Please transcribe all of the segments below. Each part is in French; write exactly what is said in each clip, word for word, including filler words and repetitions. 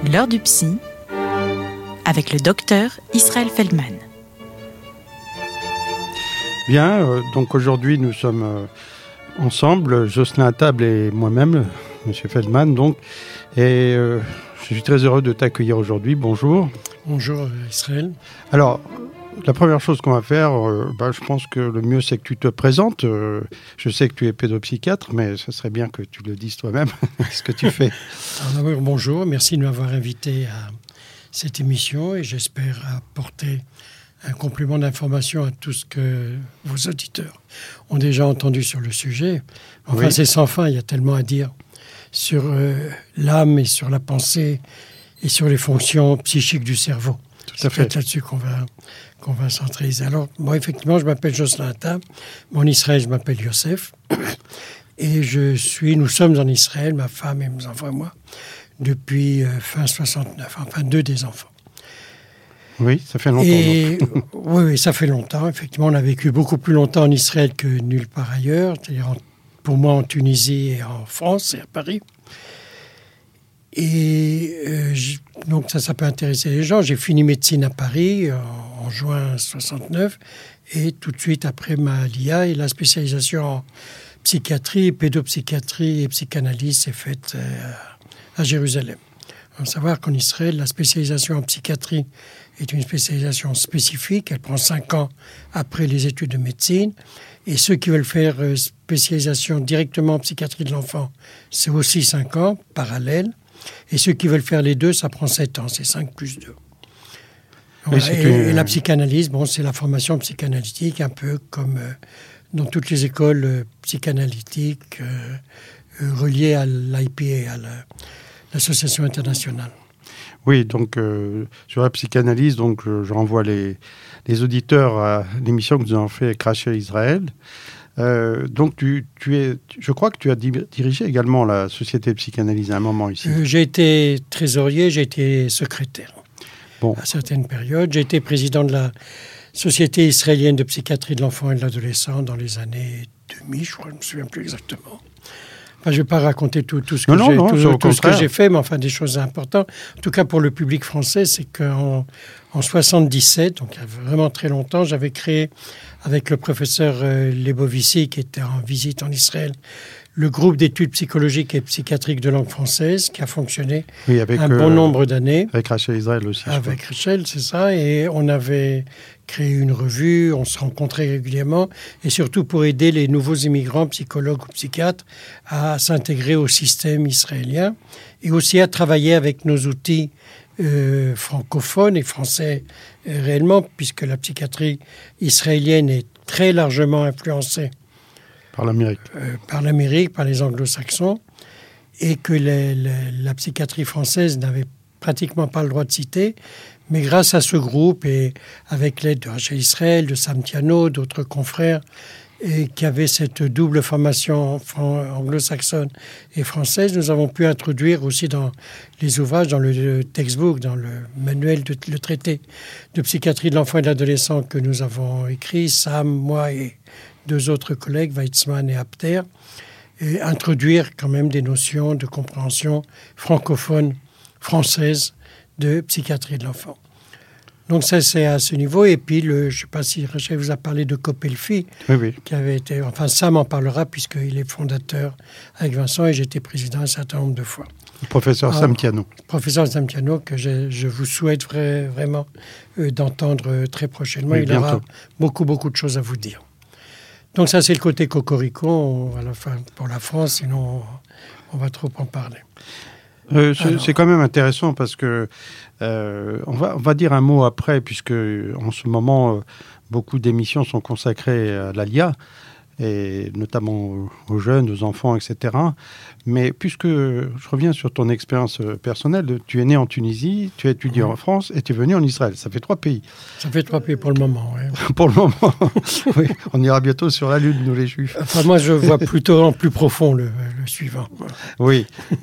L'heure du psy avec le docteur Israël Feldman. Bien, euh, donc aujourd'hui nous sommes euh, ensemble, Jocelyn à table et moi-même, Monsieur Feldman, donc, et euh, je suis très heureux de t'accueillir aujourd'hui. Bonjour. Bonjour Israël. Alors, la première chose qu'on va faire, euh, bah, je pense que le mieux c'est que tu te présentes. Euh, je sais que tu es pédopsychiatre, mais ce serait bien que tu le dises toi-même, ce que tu fais. Alors, bonjour, merci de m'avoir invité à cette émission et j'espère apporter un complément d'information à tout ce que vos auditeurs ont déjà entendu sur le sujet. Enfin, oui. C'est sans fin, il y a tellement à dire sur euh, l'âme et sur la pensée et sur les fonctions psychiques du cerveau. Tout à fait. C'est là-dessus qu'on va, qu'on va centraliser. Alors, moi, effectivement, je m'appelle Jocelyn Atta. En Israël, je m'appelle Yosef. Et je suis, nous sommes en Israël, ma femme et mes enfants et moi, depuis euh, fin soixante-neuf, enfin deux des enfants. Oui, ça fait longtemps. Et, oui, oui, ça fait longtemps. Effectivement, on a vécu beaucoup plus longtemps en Israël que nulle part ailleurs. C'est-à-dire, en, pour moi, en Tunisie et en France et à Paris. Et euh, donc ça, ça peut intéresser les gens. J'ai fini médecine à Paris en, en juin soixante-neuf. Et tout de suite après ma L I A et la spécialisation en psychiatrie, pédopsychiatrie et psychanalyse s'est faite euh, à Jérusalem. Il faut savoir qu'en Israël, la spécialisation en psychiatrie est une spécialisation spécifique. Elle prend cinq ans après les études de médecine. Et ceux qui veulent faire euh, spécialisation directement en psychiatrie de l'enfant, c'est aussi cinq ans, parallèle. Et ceux qui veulent faire les deux, ça prend sept ans. C'est cinq plus deux. Voilà. Oui, et, une... et la psychanalyse, bon, c'est la formation psychanalytique, un peu comme euh, dans toutes les écoles euh, psychanalytiques euh, euh, reliées à l'I P A, à la, l'Association internationale. Oui, donc euh, sur la psychanalyse, donc je, je renvoie les, les auditeurs à l'émission que nous avons fait avec Rachel Israël. Euh, donc tu, tu es, je crois que tu as dirigé également la Société de psychanalyse à un moment ici. Euh, j'ai été trésorier, j'ai été secrétaire bon. à certaines périodes. J'ai été président de la Société israélienne de psychiatrie de l'enfant et de l'adolescent dans les années deux mille, je crois, je ne me souviens plus exactement. Enfin, je ne vais pas raconter tout, tout ce que, non, j'ai, non, tout, non, tout ce que j'ai fait, mais enfin des choses importantes. En tout cas pour le public français, c'est qu'en en soixante-dix-sept, donc il y a vraiment très longtemps, j'avais créé avec le professeur euh, Lebovici, qui était en visite en Israël, le groupe d'études psychologiques et psychiatriques de langue française, qui a fonctionné oui, avec, un euh, bon nombre d'années. Avec Rachel Israël aussi. Avec Rachel, c'est ça. Et on avait créé une revue, on se rencontrait régulièrement, et surtout pour aider les nouveaux immigrants, psychologues ou psychiatres, à s'intégrer au système israélien, et aussi à travailler avec nos outils euh, francophones et français euh, réellement, puisque la psychiatrie israélienne est très largement influencée par l'Amérique, euh, par l'Amérique, par les anglo-saxons, et que les, les, la psychiatrie française n'avait pratiquement pas le droit de citer, mais grâce à ce groupe et avec l'aide de Rachel Israël, de Sam Tiano, d'autres confrères, et qui avaient cette double formation anglo-saxonne et française, nous avons pu introduire aussi dans les ouvrages, dans le textbook, dans le manuel, de, le traité de psychiatrie de l'enfant et de l'adolescent que nous avons écrit, Sam, moi et deux autres collègues, Weitzman et Apter, et introduire quand même des notions de compréhension francophone, française, de psychiatrie de l'enfant. Donc ça, c'est à ce niveau. Et puis, le, je ne sais pas si Rachel vous a parlé de Copelfi, oui, oui. qui avait été... Enfin, Sam en parlera, puisqu'il est fondateur avec Vincent, et j'étais président un certain nombre de fois. Le professeur Alors, Sam Tiano. Professeur Sam Tiano, que je, je vous souhaite vrai, vraiment euh, d'entendre euh, très prochainement. Oui, il bientôt. aura beaucoup, beaucoup de choses à vous dire. Donc ça, c'est le côté cocorico, on, à la fin, pour la France, sinon on, on va trop en parler. Euh, c'est, Alors, c'est quand même intéressant parce que euh, on va on va dire un mot après, puisque en ce moment euh, beaucoup d'émissions sont consacrées à l'A L I A, et notamment aux jeunes, aux enfants, et cetera. Mais puisque je reviens sur ton expérience personnelle, tu es né en Tunisie, tu as étudié mmh. en France et tu es venu en Israël. Ça fait trois pays. Ça fait trois pays pour le moment, oui. Pour le moment, oui. On ira bientôt sur la Lune, nous les Juifs. Enfin, moi, je vois plutôt en plus profond le, le suivant. Oui.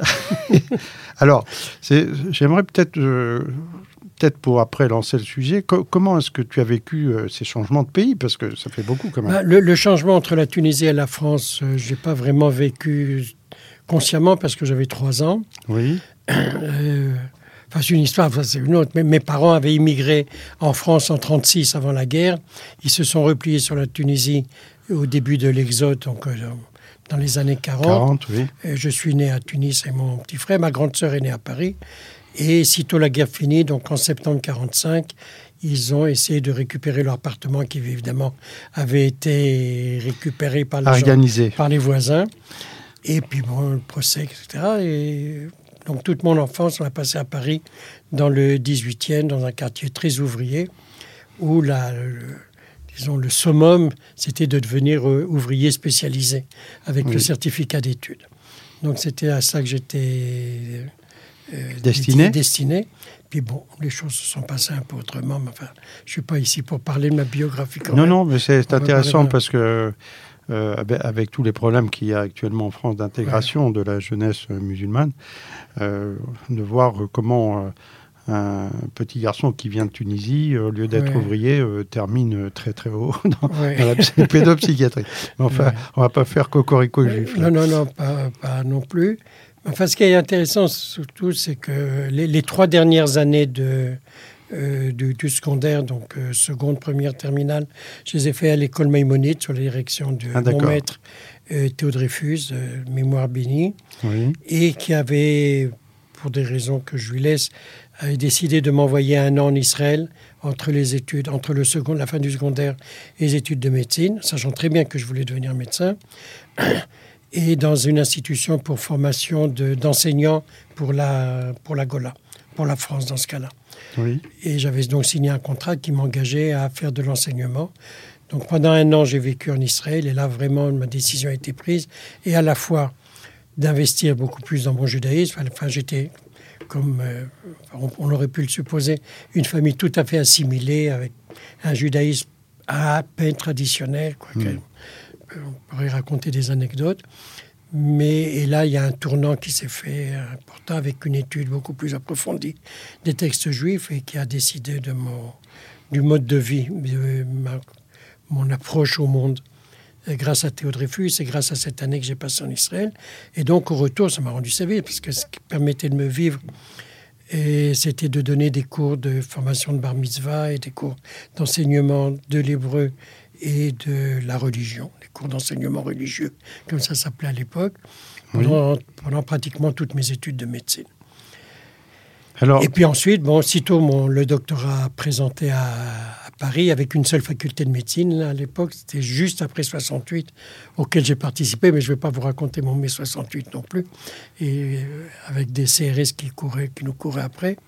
Alors, c'est, j'aimerais peut-être... Euh, Peut-être pour après lancer le sujet, co- comment est-ce que tu as vécu euh, ces changements de pays? Parce que ça fait beaucoup quand même. Bah, le, le changement entre la Tunisie et la France, euh, je n'ai pas vraiment vécu consciemment parce que j'avais trois ans. Oui. Euh, Enfin, c'est une histoire, ça, c'est une autre. Mais mes parents avaient immigré en France en trente-six, avant la guerre. Ils se sont repliés sur la Tunisie au début de l'exode, donc euh, dans les années quarante. quarante, oui. Et je suis né à Tunis et mon petit frère. Ma grande sœur est née à Paris. Et sitôt la guerre finie, donc en septembre quarante-cinq, ils ont essayé de récupérer leur appartement qui, évidemment, avait été récupéré par les, gens, par les voisins. Et puis, bon, le procès, et cetera. Et donc, toute mon enfance, on a passé à Paris, dans le dix-huitième, dans un quartier très ouvrier, où la, le, disons, le summum, c'était de devenir euh, ouvrier spécialisé, avec oui. le certificat d'études. Donc, c'était à ça que j'étais euh, destiné. destiné. Puis bon, les choses se sont passées un peu autrement, mais enfin, je ne suis pas ici pour parler de ma biographie quand non, même. Non, mais c'est on intéressant parce que, euh, avec tous les problèmes qu'il y a actuellement en France d'intégration ouais. de la jeunesse musulmane, euh, de voir comment euh, un petit garçon qui vient de Tunisie, au lieu d'être ouais. ouvrier, euh, termine très très haut dans, ouais. dans la pédopsychiatrie. Mais enfin, ouais. on ne va pas faire cocorico ouais. juif. Non, non, non, pas, pas non plus. Enfin, ce qui est intéressant surtout, c'est que les, les trois dernières années de, euh, du, du secondaire, donc euh, seconde, première, terminale, je les ai fait à l'école Maïmonide, sous la direction de ah, mon maître euh, Théo Dreyfus, euh, mémoire bénie, oui. et qui avait, pour des raisons que je lui laisse, avait décidé de m'envoyer un an en Israël entre les études, entre le second, la fin du secondaire et les études de médecine, sachant très bien que je voulais devenir médecin. Et dans une institution pour formation de, d'enseignants pour la, pour la Gola, pour la France dans ce cas-là. Oui. Et j'avais donc signé un contrat qui m'engageait à faire de l'enseignement. Donc pendant un an, j'ai vécu en Israël et là, vraiment, ma décision a été prise. Et à la fois d'investir beaucoup plus dans mon judaïsme. Enfin, j'étais, comme euh, on, on aurait pu le supposer, une famille tout à fait assimilée avec un judaïsme à peine traditionnel, quoi. Mmh. On pourrait raconter des anecdotes. Mais et là, il y a un tournant qui s'est fait important avec une étude beaucoup plus approfondie des textes juifs et qui a décidé de mon, du mode de vie, de ma, mon approche au monde. Et grâce à Théo Dreyfus et grâce à cette année que j'ai passée en Israël. Et donc, au retour, ça m'a rendu service parce que ce qui permettait de me vivre, et c'était de donner des cours de formation de bar mitzvah et des cours d'enseignement de l'hébreu et de la religion, les cours d'enseignement religieux, comme ça s'appelait à l'époque, pendant, oui. pendant pratiquement toutes mes études de médecine. Alors, et puis ensuite, bon, sitôt mon, le doctorat présenté à, à Paris, avec une seule faculté de médecine, là, à l'époque, c'était juste après soixante-huit, auquel j'ai participé, mais je ne vais pas vous raconter mon mai soixante-huit non plus, et euh, avec des C R S qui, couraient, qui nous couraient après.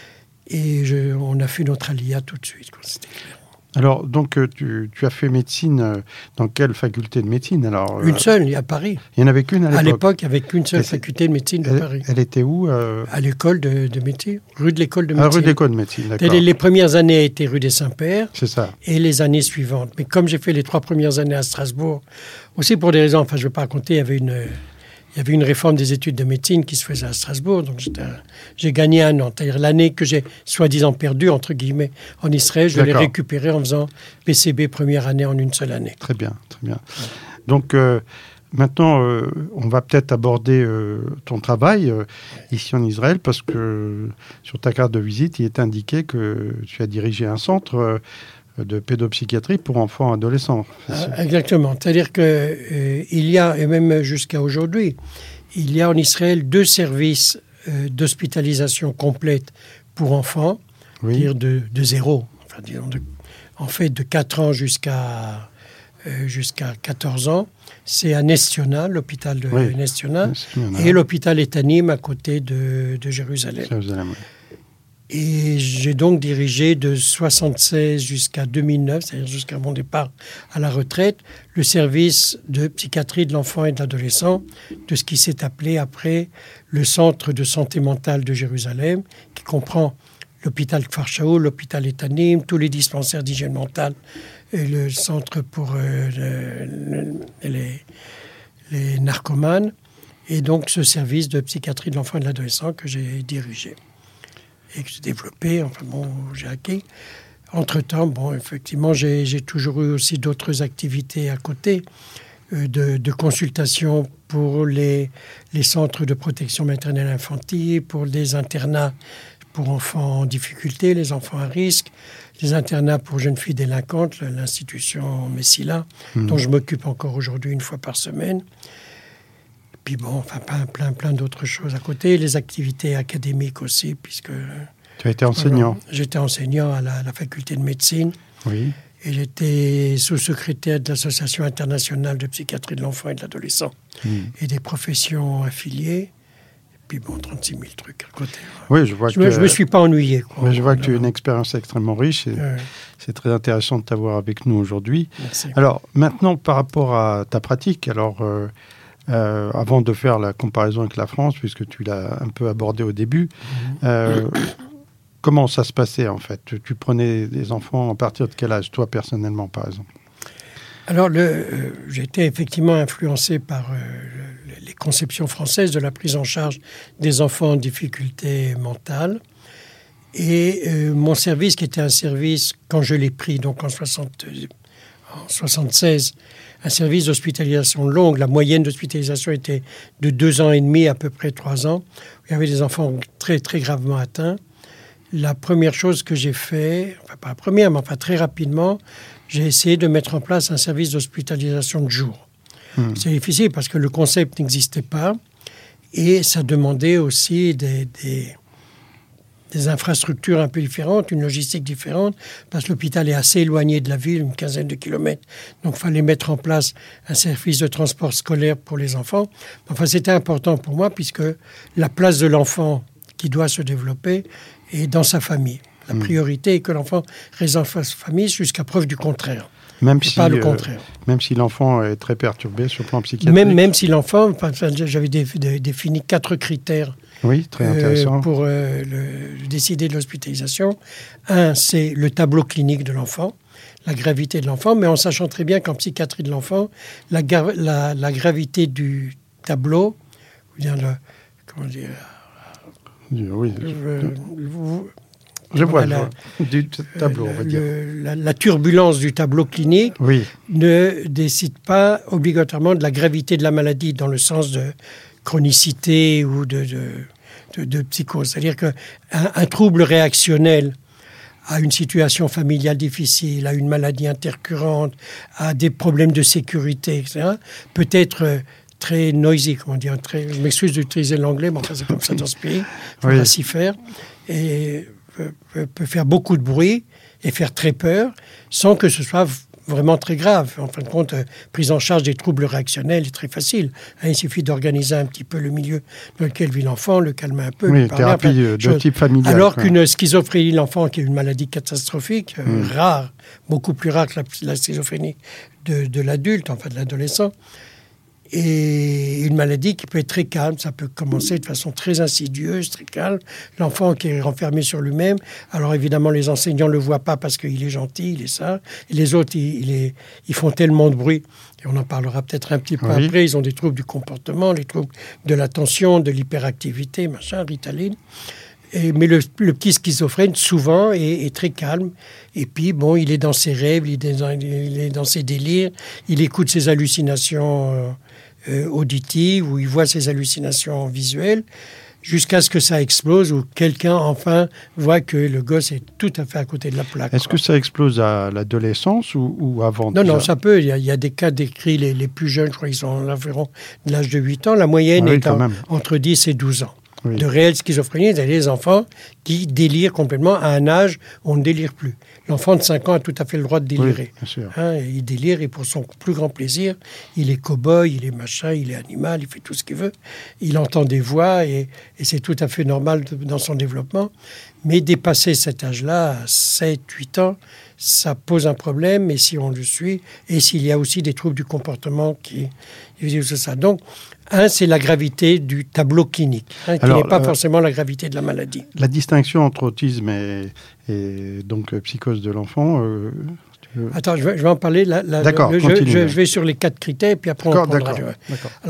Et je, on a fait notre alia tout de suite, quoi, c'était clair. Alors, donc, tu, tu as fait médecine dans quelle faculté de médecine alors, Une seule, à Paris. Il n'y en avait qu'une à l'époque. À l'époque, il n'y avait qu'une seule faculté de médecine de elle, Paris. Elle était où euh... À l'école de, de médecine, rue de l'école de médecine. Ah, rue de l'école de médecine, d'accord. Les, les premières années étaient rue des Saints-Pères. C'est ça. Et les années suivantes. Mais comme j'ai fait les trois premières années à Strasbourg, aussi pour des raisons, enfin, je ne vais pas raconter, il y avait une... Il y avait une réforme des études de médecine qui se faisait à Strasbourg, donc j'ai gagné un an. C'est-à-dire l'année que j'ai soi-disant perdue, entre guillemets, en Israël, je l'ai récupérée en faisant P C B première année en une seule année. Très bien, très bien. Ouais. Donc euh, maintenant, euh, on va peut-être aborder euh, ton travail euh, ici en Israël, parce que sur ta carte de visite, il est indiqué que tu as dirigé un centre euh, de pédopsychiatrie pour enfants et adolescents. Ah, exactement. C'est-à-dire qu'il euh, y a, et même jusqu'à aujourd'hui, il y a en Israël deux services euh, d'hospitalisation complète pour enfants, oui. dire de, de zéro, enfin, disons de, en fait de quatre ans jusqu'à, euh, jusqu'à quatorze ans. C'est à Nestiona, l'hôpital de oui. Nestiona, et l'hôpital Etanim à côté de, de Jérusalem. Jérusalem oui. Et j'ai donc dirigé de soixante-seize jusqu'à deux mille neuf, c'est-à-dire jusqu'à mon départ à la retraite, le service de psychiatrie de l'enfant et de l'adolescent, de ce qui s'est appelé après le Centre de santé mentale de Jérusalem, qui comprend l'hôpital Kfar Shaul, l'hôpital Etanim, tous les dispensaires d'hygiène mentale, et le centre pour euh, le, le, les, les narcomanes, et donc ce service de psychiatrie de l'enfant et de l'adolescent que j'ai dirigé. Et que j'ai développé, enfin bon, j'ai acquis. Entre-temps, bon, effectivement, j'ai, j'ai toujours eu aussi d'autres activités à côté, euh, de, de consultation pour les, les centres de protection maternelle infantile, pour des internats pour enfants en difficulté, les enfants à risque, les internats pour jeunes filles délinquantes, l'institution Messila, mmh. dont je m'occupe encore aujourd'hui une fois par semaine. Puis bon, enfin, plein, plein, plein d'autres choses à côté. Les activités académiques aussi, puisque... Tu as été enseignant. Alors, j'étais enseignant à la, à la faculté de médecine. Oui. Et j'étais sous-secrétaire de l'Association internationale de psychiatrie de l'enfant et de l'adolescent. Mmh. Et des professions affiliées. Et puis bon, trente-six mille trucs à côté. Oui, je vois je que... Me, je me suis pas ennuyé. Quoi. Mais je vois que tu as une expérience extrêmement riche. Et ouais. C'est très intéressant de t'avoir avec nous aujourd'hui. Merci. Alors, maintenant, par rapport à ta pratique, alors... Euh, Euh, avant de faire la comparaison avec la France, puisque tu l'as un peu abordé au début, euh, comment ça se passait en fait ? tu, tu prenais des enfants à partir de quel âge, toi personnellement par exemple ? Alors, le, euh, j'ai été effectivement influencé par euh, le, les conceptions françaises de la prise en charge des enfants en difficulté mentale. Et euh, mon service, qui était un service, quand je l'ai pris, donc en, soixante, en soixante-seize, un service d'hospitalisation longue. La moyenne d'hospitalisation était de deux ans et demi, à peu près trois ans. Il y avait des enfants très, très gravement atteints. La première chose que j'ai fait, enfin pas la première, mais enfin très rapidement, j'ai essayé de mettre en place un service d'hospitalisation de jour. Mmh. C'est difficile parce que le concept n'existait pas et ça demandait aussi des... des des infrastructures un peu différentes, une logistique différente, parce que l'hôpital est assez éloigné de la ville, une quinzaine de kilomètres. Donc, il fallait mettre en place un service de transport scolaire pour les enfants. Enfin, c'était important pour moi, puisque la place de l'enfant qui doit se développer est dans sa famille. La priorité est que l'enfant reste dans sa famille jusqu'à preuve du contraire. Même si, pas le euh, contraire. Même si l'enfant est très perturbé sur le plan psychiatrique. Même, même si l'enfant, enfin, j'avais dé, dé, défini quatre critères. Oui, très intéressant. Euh, pour euh, le, décider de l'hospitalisation. Un, c'est le tableau clinique de l'enfant, la gravité de l'enfant, mais en sachant très bien qu'en psychiatrie de l'enfant, la, la, la gravité du tableau, ou bien le, comment dire, oui, euh, vous, je vois, la, du tableau, on va dire. Le, la, la turbulence du tableau clinique oui. ne décide pas obligatoirement de la gravité de la maladie dans le sens de chronicité ou de, de, de, de psychose. C'est-à-dire qu'un un trouble réactionnel à une situation familiale difficile, à une maladie intercurrente, à des problèmes de sécurité, et cetera, peut être très noisy, comment dire, très, je m'excuse d'utiliser l'anglais, mais enfin c'est comme ça dans ce pays, il faudra oui. s'y faire, et peut, peut faire beaucoup de bruit et faire très peur, sans que ce soit vraiment très grave. En fin de compte, euh, prise en charge des troubles réactionnels est très facile. Hein, il suffit d'organiser un petit peu le milieu dans lequel vit l'enfant, le calmer un peu. Oui, thérapie enfin, de chose. Type familial. Alors quoi. qu'une schizophrénie de l'enfant, qui est une maladie catastrophique, euh, mmh. rare, beaucoup plus rare que la, la schizophrénie de, de l'adulte, enfin de l'adolescent, et une maladie qui peut être très calme. Ça peut commencer de façon très insidieuse, très calme. L'enfant qui est renfermé sur lui-même. Alors évidemment, les enseignants ne le voient pas parce qu'il est gentil, il est ça. Et les autres, ils, ils, ils font tellement de bruit. Et on en parlera peut-être un petit peu oui. après. Ils ont des troubles du comportement, les troubles de l'attention, de l'hyperactivité, machin, Ritaline. Et, mais le, le petit schizophrène, souvent, est, est très calme. Et puis, bon, il est dans ses rêves, il est dans, il est dans ses délires. Il écoute ses hallucinations euh, euh, auditives ou il voit ses hallucinations visuelles jusqu'à ce que ça explose ou quelqu'un, enfin, voit que le gosse est tout à fait à côté de la plaque. Est-ce quoi. que ça explose à l'adolescence ou, ou avant? Non, déjà? non, ça peut. Il y, a, il y a des cas décrits, les, les plus jeunes, je crois qu'ils sont environ de l'âge de huit ans. La moyenne ah oui, est en, entre dix et douze ans. Oui. De réelle schizophrénie, c'est des enfants qui délirent complètement à un âge où on ne délire plus. L'enfant de cinq ans a tout à fait le droit de délirer. Oui, bien sûr. Hein, il délire et pour son plus grand plaisir, il est cow-boy, il est machin, il est animal, il fait tout ce qu'il veut. Il entend des voix et, et c'est tout à fait normal de, dans son développement. Mais dépasser cet âge-là, à sept, huit ans, ça pose un problème, et si on le suit, et s'il y a aussi des troubles du comportement qui... C'est ça. Donc, un, c'est la gravité du tableau clinique, hein, qui n'est pas euh, forcément la gravité de la maladie. La distinction entre autisme et, et donc psychose de l'enfant... Euh, tu veux... Attends, je vais, je vais en parler. La, la, d'accord, le, continue. Je, je vais sur les quatre critères, puis après on d'accord, prendra... D'accord, d'accord. Alors,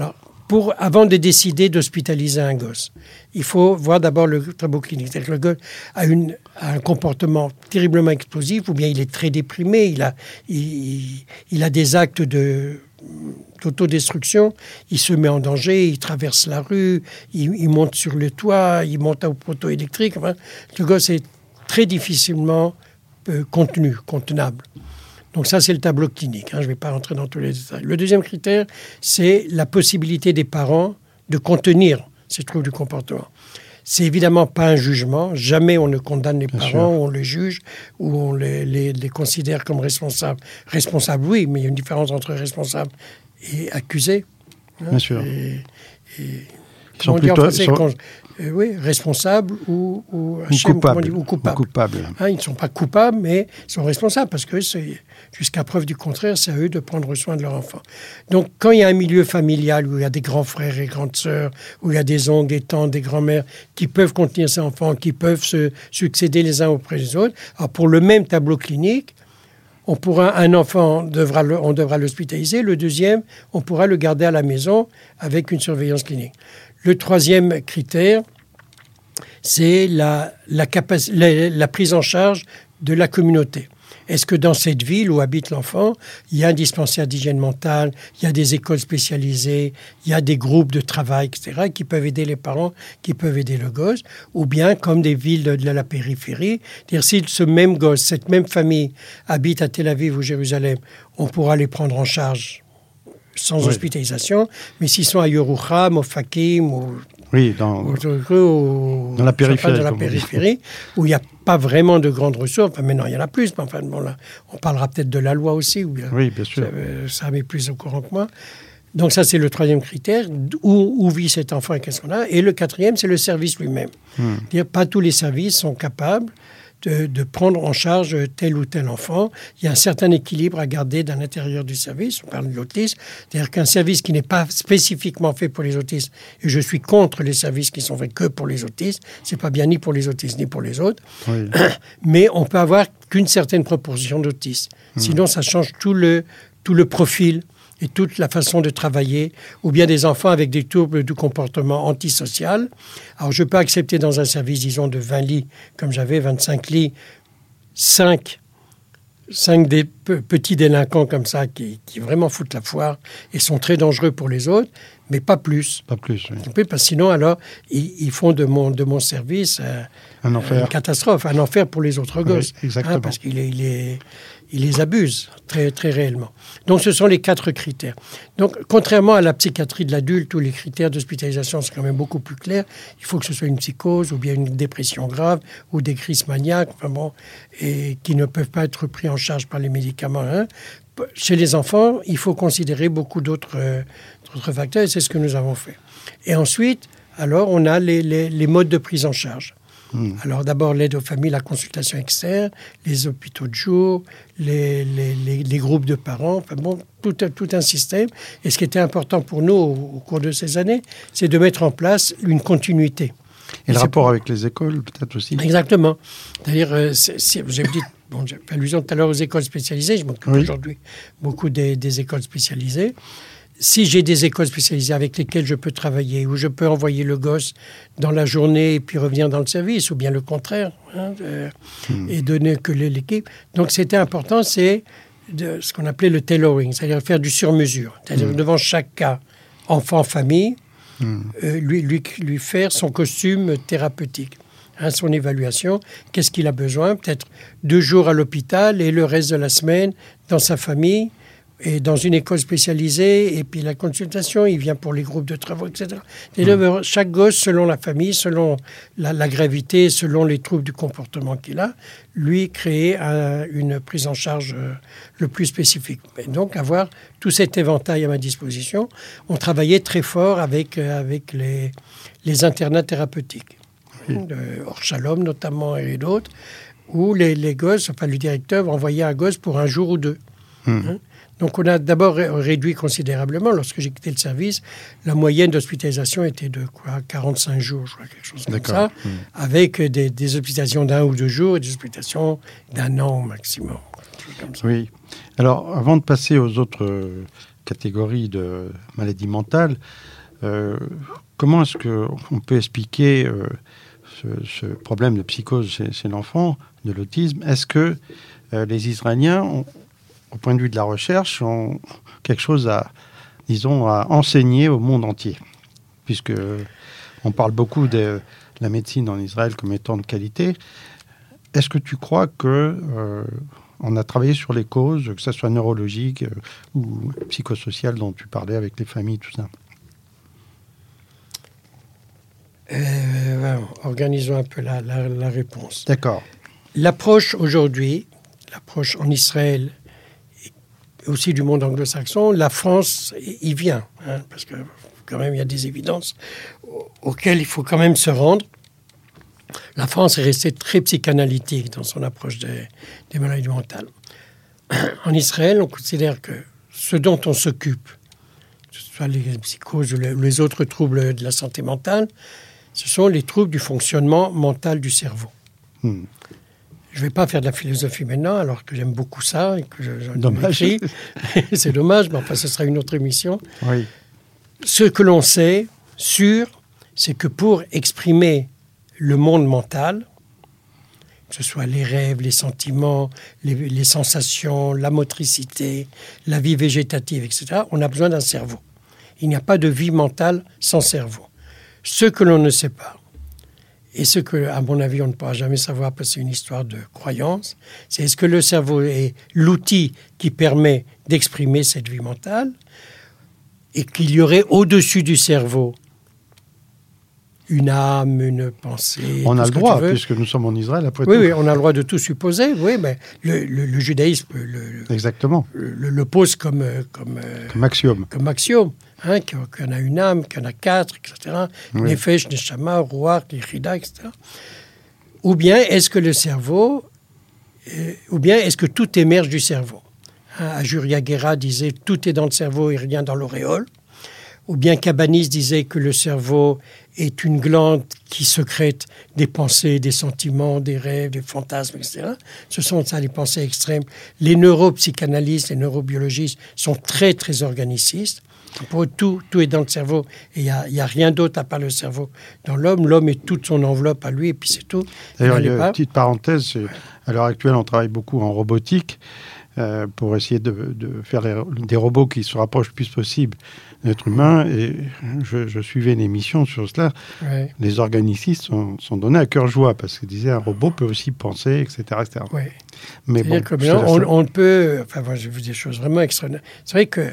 pour, avant de décider d'hospitaliser un gosse. Il faut voir d'abord le tableau clinique. C'est-à-dire que le gosse a, une, a un comportement terriblement explosif, ou bien il est très déprimé, il a, il, il a des actes de, d'autodestruction, il se met en danger, il traverse la rue, il, il monte sur le toit, il monte au poteau électrique. Enfin, le gosse est très difficilement euh, contenu, contenable. Donc ça, c'est le tableau clinique. Hein, je ne vais pas rentrer dans tous les détails. Le deuxième critère, c'est la possibilité des parents de contenir ces troubles du comportement. C'est évidemment pas un jugement. Jamais on ne condamne les Bien parents, sûr. on les juge, ou on les, les, les considère comme responsables. Responsables, oui, mais il y a une différence entre responsable et accusé. Hein, Bien sûr. Et, et, Ils sont plutôt... Français, sont... Quand, euh, oui, responsables ou, ou, ou coupables. Dit, ou coupables. Ou coupables. Hein, ils ne sont pas coupables, mais ils sont responsables parce que, c'est, jusqu'à preuve du contraire, c'est à eux de prendre soin de leur enfant. Donc, quand il y a un milieu familial où il y a des grands frères et grandes sœurs, où il y a des oncles, des tantes, des grands-mères qui peuvent contenir ces enfants, qui peuvent se succéder les uns auprès des autres, alors pour le même tableau clinique, on pourra, un enfant, devra le, on devra l'hospitaliser. Le deuxième, on pourra le garder à la maison avec une surveillance clinique. Le troisième critère, c'est la, la, capac- la, la prise en charge de la communauté. Est-ce que dans cette ville où habite l'enfant, il y a un dispensaire d'hygiène mentale, il y a des écoles spécialisées, il y a des groupes de travail, et cetera, qui peuvent aider les parents, qui peuvent aider le gosse, ou bien comme des villes de, de la périphérie, c'est-à-dire si ce même gosse, cette même famille habite à Tel Aviv ou Jérusalem, on pourra les prendre en charge sans oui. hospitalisation, mais s'ils sont à Yerouham, au Fakim, ou oui, dans, au, au, dans la périphérie, dans la périphérie où il n'y a pas vraiment de grandes ressources. Enfin, maintenant, il y en a plus, mais enfin, bon, là, on parlera peut-être de la loi aussi. Où, oui, bien sûr. Ça, ça met plus au courant que moi. Donc ça, c'est le troisième critère. Où, où vit cet enfant et qu'est-ce qu'on a. Et le quatrième, c'est le service lui-même. Hmm. C'est-à-dire, pas tous les services sont capables De, de prendre en charge tel ou tel enfant. Il y a un certain équilibre à garder dans l'intérieur du service. On parle de l'autisme. C'est-à-dire qu'un service qui n'est pas spécifiquement fait pour les autistes, et je suis contre les services qui sont faits que pour les autistes, c'est pas bien ni pour les autistes ni pour les autres, oui. Mais on peut avoir qu'une certaine proportion d'autistes. Mmh. Sinon, ça change tout le, tout le profil et toute la façon de travailler, ou bien des enfants avec des troubles du comportement antisocial. Alors, je peux accepter dans un service, disons, de vingt lits, comme j'avais, vingt-cinq lits, cinq, cinq des pe- petits délinquants comme ça, qui, qui vraiment foutent la foire et sont très dangereux pour les autres, mais pas plus. Pas plus, oui. Parce que sinon, alors, ils, ils font de mon, de mon service euh, un enfer. une catastrophe, un enfer pour les autres gosses. Oui, exactement. Hein, parce qu'il est, il est, il les abuse très, très réellement. Donc, ce sont les quatre critères. Donc, contrairement à la psychiatrie de l'adulte, où les critères d'hospitalisation sont quand même beaucoup plus clairs, il faut que ce soit une psychose, ou bien une dépression grave, ou des crises maniaques, enfin bon, et qui ne peuvent pas être pris en charge par les médicaments. Hein. Chez les enfants, il faut considérer beaucoup d'autres, euh, d'autres facteurs, et c'est ce que nous avons fait. Et ensuite, alors, on a les, les, les modes de prise en charge. Mmh. Alors d'abord l'aide aux familles, la consultation externe, les hôpitaux de jour, les, les, les, les groupes de parents, enfin bon, tout, tout un système. Et ce qui était important pour nous au, au cours de ces années, c'est de mettre en place une continuité. Et, Et le rapport pour... avec les écoles peut-être aussi. Exactement. C'est-à-dire, euh, c'est, c'est, j'ai dit, bon, j'ai fait allusion tout à l'heure aux écoles spécialisées, je m'occupe oui. aujourd'hui beaucoup des, des écoles spécialisées. Si j'ai des écoles spécialisées avec lesquelles je peux travailler, où je peux envoyer le gosse dans la journée et puis revenir dans le service, ou bien le contraire, hein, euh, mmh. et donner que l'équipe. Donc, c'était important, c'est de, ce qu'on appelait le tailoring, c'est-à-dire faire du sur-mesure. C'est-à-dire mmh. devant chaque cas, enfant, famille, mmh. euh, lui, lui, lui faire son costume thérapeutique. Hein, son évaluation, qu'est-ce qu'il a besoin, peut-être deux jours à l'hôpital et le reste de la semaine dans sa famille, et dans une école spécialisée, et puis la consultation, il vient pour les groupes de travaux, et cetera. Et mmh. chaque gosse, selon la famille, selon la, la gravité, selon les troubles du comportement qu'il a, lui créer un, une prise en charge euh, le plus spécifique. Et donc, avoir tout cet éventail à ma disposition. On travaillait très fort avec, euh, avec les, les internats thérapeutiques, mmh. de Or-Shalom notamment et d'autres, où les, les gosses, enfin le directeur envoyait un gosse pour un jour ou deux. Mmh. Hein? Donc, on a d'abord réduit considérablement. Lorsque j'ai quitté le service, la moyenne d'hospitalisation était de quoi, quarante-cinq jours, je crois, quelque chose comme D'accord. ça, mmh. avec des, des hospitalisations d'un ou deux jours et des hospitalisations d'un an au maximum. Comme ça. Oui. Alors, avant de passer aux autres catégories de maladies mentales, Euh, comment est-ce qu'on peut expliquer euh, ce, ce problème de psychose chez, chez l'enfant, de l'autisme? Est-ce que euh, les Israéliens, ont, au point de vue de la recherche, ont quelque chose à, disons, à enseigner au monde entier? Puisque on parle beaucoup de la médecine en Israël comme étant de qualité. Est-ce que tu crois que euh, on a travaillé sur les causes, que ce soit neurologique euh, ou psychosocial dont tu parlais avec les familles, tout ça? euh, Organisons un peu la, la, la réponse. D'accord. L'approche aujourd'hui, l'approche en Israël et aussi du monde anglo-saxon, la France y vient, hein, parce que quand même il y a des évidences auxquelles il faut quand même se rendre. La France est restée très psychanalytique dans son approche des, des maladies mentales. En Israël, on considère que ce dont on s'occupe, que ce soit les psychoses ou les, les autres troubles de la santé mentale, ce sont les troubles du fonctionnement mental du cerveau. Hmm. Je ne vais pas faire de la philosophie maintenant, alors que j'aime beaucoup ça et que j'en dommage. écris. C'est dommage, mais enfin, ce sera une autre émission. Oui. Ce que l'on sait, sûr, c'est que pour exprimer le monde mental, que ce soit les rêves, les sentiments, les, les sensations, la motricité, la vie végétative, et cetera, on a besoin d'un cerveau. Il n'y a pas de vie mentale sans cerveau. Ce que l'on ne sait pas, et ce que, à mon avis, on ne pourra jamais savoir parce que c'est une histoire de croyance, c'est est-ce que le cerveau est l'outil qui permet d'exprimer cette vie mentale et qu'il y aurait au-dessus du cerveau une âme, une pensée. On a le droit, puisque nous sommes en Israël, après oui, tout. Oui, on a le droit de tout supposer, oui, mais le, le, le judaïsme le, Exactement. Le, le pose comme, comme, comme axiome. Comme axiome, hein, qu'il y en a une âme, qu'il y en a quatre, et cetera. Oui. Nefesh, Neshama, Ruach, Yichida, et cetera. Ou bien est-ce que le cerveau, euh, ou bien est-ce que tout émerge du cerveau? Hein, Ajuria Guerra disait « tout est dans le cerveau et rien dans l'auréole ». Ou bien Cabanis disait que le cerveau est une glande qui sécrète des pensées, des sentiments, des rêves, des fantasmes, et cetera. Ce sont ça les pensées extrêmes. Les neuropsychanalystes, les neurobiologistes sont très, très organicistes. Pour eux, tout, tout est dans le cerveau. Et il n'y a, a rien d'autre à part le cerveau. Dans l'homme, l'homme est toute son enveloppe à lui et puis c'est tout. D'ailleurs, il y a une petite parenthèse. C'est, à l'heure actuelle, on travaille beaucoup en robotique euh, pour essayer de, de faire les, des robots qui se rapprochent le plus possible d'être humain, et je, je suivais une émission sur cela. Ouais. Les organicistes sont, sont donnés à cœur joie, parce qu'ils disaient un robot peut aussi penser, et cetera et cetera. Ouais. Mais bon, que bien, on, on peut... Enfin, moi, j'ai vu des choses vraiment extraordinaires. C'est vrai que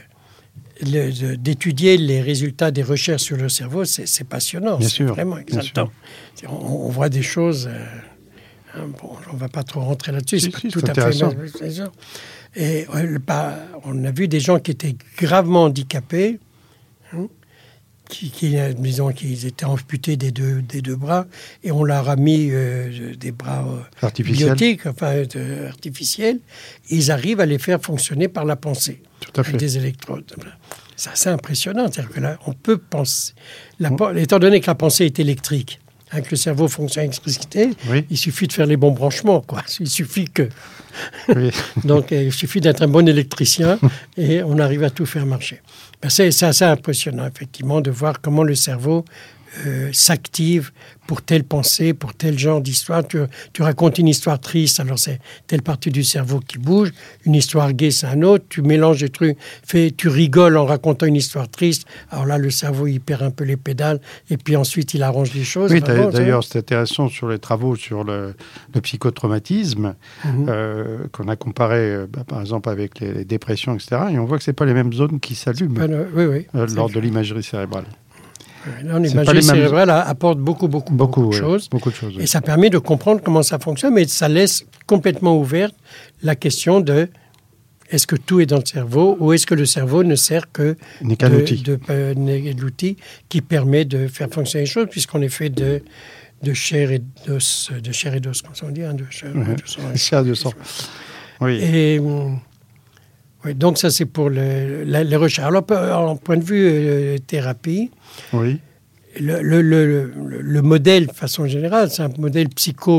le, d'étudier les résultats des recherches sur le cerveau, c'est, c'est passionnant. Bien c'est sûr, vraiment exaltant. On, on voit des choses... Euh, hein, bon, on ne va pas trop rentrer là-dessus, si, c'est si, pas tout c'est à intéressant. fait... Et bah, on a vu des gens qui étaient gravement handicapés, hein, qui, qui, disons qu'ils étaient amputés des deux, des deux bras, et on leur a mis euh, des bras euh, biotiques, enfin euh, artificiels, et ils arrivent à les faire fonctionner par la pensée, tout à fait. Avec des électrodes. C'est assez impressionnant, c'est-à-dire que là, on peut penser, la, mmh. étant donné que la pensée est électrique, hein, que le cerveau fonctionne avec l'électricité, oui. Il suffit de faire les bons branchements, quoi. Il suffit que... Oui. Donc, il suffit d'être un bon électricien et on arrive à tout faire marcher. Ben, c'est, c'est assez impressionnant, effectivement, de voir comment le cerveau euh, s'active pour telle pensée, pour tel genre d'histoire. Tu, tu racontes une histoire triste, alors c'est telle partie du cerveau qui bouge. Une histoire gaie, c'est un autre. Tu mélanges les trucs, fais, tu rigoles en racontant une histoire triste. Alors là, le cerveau, il perd un peu les pédales et puis ensuite, il arrange les choses. Oui, vraiment, d'ailleurs, c'est intéressant sur les travaux sur le, le psychotraumatisme, mm-hmm. euh, qu'on a comparé, euh, bah, par exemple, avec les, les dépressions, et cetera. Et on voit que ce n'est pas les mêmes zones qui s'allument le, oui, oui, euh, lors de l'imagerie cérébrale. Non, l'imagerie cérébrale mêmes... apporte beaucoup, beaucoup, beaucoup, beaucoup, de, oui, choses. beaucoup de choses. Oui. Et ça permet de comprendre comment ça fonctionne, mais ça laisse complètement ouverte la question de est-ce que tout est dans le cerveau ou est-ce que le cerveau ne sert que n'est qu'un de, outil. De, de, de, de l'outil qui permet de faire fonctionner les choses, puisqu'on est fait de, de chair et d'os, de chair et d'os, comme ça on dit, hein, de chair, ouais. de sang. Chair de sang. Oui. Et... Oui, donc ça, c'est pour le, la, les recherches. Alors, en point de vue euh, thérapie, oui. le, le, le, le, le modèle, de façon générale, c'est un modèle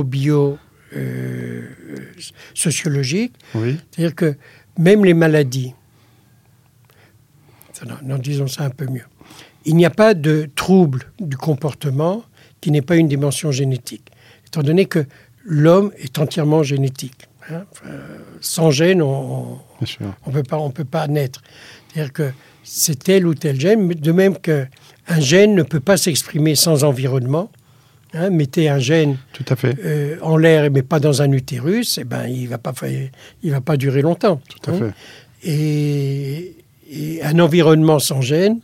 psycho-bio-sociologique. Euh, oui. C'est-à-dire que même les maladies, non, non, disons ça un peu mieux, il n'y a pas de trouble du comportement qui n'est pas une dimension génétique, étant donné que l'homme est entièrement génétique. Hein. Euh, sans gène, on ne peut pas, on peut pas naître. C'est-à-dire que c'est tel ou tel gène, de même qu'un gène ne peut pas s'exprimer sans environnement. Hein, mettez un gène Tout à fait. Euh, en l'air, mais pas dans un utérus, eh ben, il ne va, va pas durer longtemps. Tout à hein. fait. Et, et un environnement sans gène,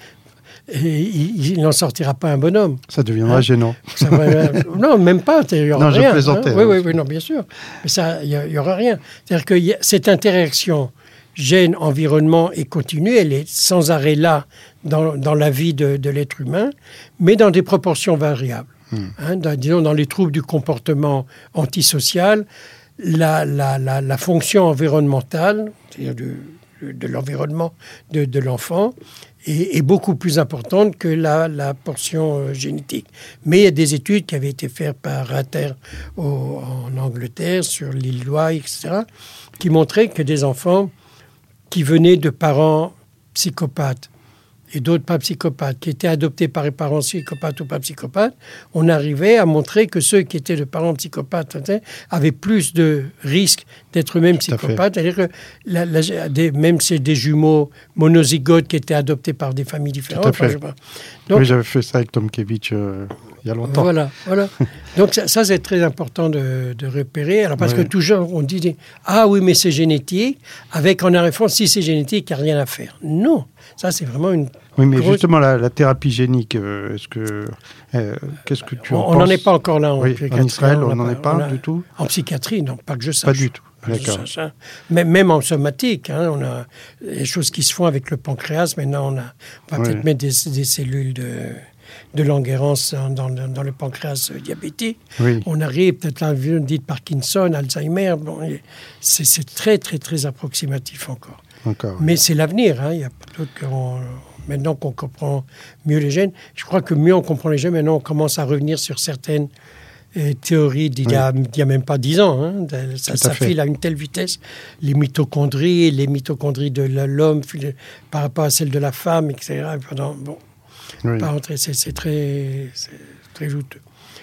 et il n'en sortira pas un bonhomme. Ça deviendra hein? gênant. Ça va, non, même pas. Il y aura non, rien. Je plaisantais. Hein? Oui, oui, oui, non, bien sûr. Mais ça, il n'y aura rien. C'est-à-dire que y a, cette interaction gène-environnement est continue, elle est sans arrêt là dans, dans la vie de, de l'être humain, mais dans des proportions variables. Mmh. Hein, dans, disons, dans les troubles du comportement antisocial, la, la, la, la fonction environnementale, c'est-à-dire de, de, de l'environnement de, de l'enfant, est, est beaucoup plus importante que la, la portion euh, génétique. Mais il y a des études qui avaient été faites par Ratter au, en Angleterre, sur l'île Loire, et cetera, qui montraient que des enfants qui venaient de parents psychopathes et d'autres pas psychopathes, qui étaient adoptés par les parents psychopathes ou pas psychopathes, on arrivait à montrer que ceux qui étaient de parents psychopathes avaient plus de risques d'être eux-mêmes psychopathes. C'est-à-dire que la, la, des, même c'est des jumeaux monozygotes qui étaient adoptés par des familles différentes. Tout à fait. Enfin, Donc, oui, j'avais fait ça avec Tomkiewicz euh, il y a longtemps. Voilà, voilà. Donc ça, ça c'est très important de, de repérer. Alors parce oui. que toujours on dit ah oui mais c'est génétique. Avec en arrière-fond si c'est génétique il n'y a rien à faire. Non. Ça, c'est vraiment une... Oui, mais grosse... justement, la, la thérapie génique, euh, est-ce que... Euh, qu'est-ce que tu en on, penses ? On n'en est pas encore là. En, oui, en Israël, on n'en est pas a, du tout ? En psychiatrie, non, pas que je sache. Pas du tout, pas d'accord. Sache, hein. Même, même en somatique, hein, on a des choses qui se font avec le pancréas. Maintenant, on, a, on va oui. peut-être mettre des, des cellules de... de Langerhans dans, dans, dans le pancréas diabétique. Oui. On arrive peut-être à on dit Parkinson, Alzheimer. Bon, c'est, c'est très, très, très approximatif encore. Encore, mais oui. c'est l'avenir. Hein. Il y a d'autres qu'on, maintenant qu'on comprend mieux les gènes, je crois que mieux on comprend les gènes, maintenant on commence à revenir sur certaines euh, théories d'il n'y a, oui. a même pas dix ans. Hein. Ça, ça file à une telle vitesse. Les mitochondries, les mitochondries de l'homme par rapport à celles de la femme, et cetera. Pendant, bon, oui. pas rentrer, c'est, c'est, très, c'est très juteux.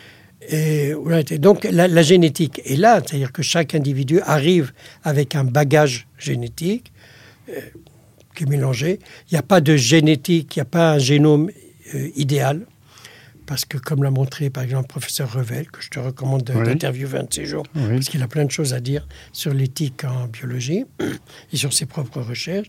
Et, donc la, la génétique est là, c'est-à-dire que chaque individu arrive avec un bagage génétique euh, qui est mélangé. Il n'y a pas de génétique, il n'y a pas un génome euh, idéal, parce que comme l'a montré par exemple le professeur Revel, que je te recommande de, oui. d'interviewer un de ces jours, oui. parce qu'il a plein de choses à dire sur l'éthique en biologie et sur ses propres recherches.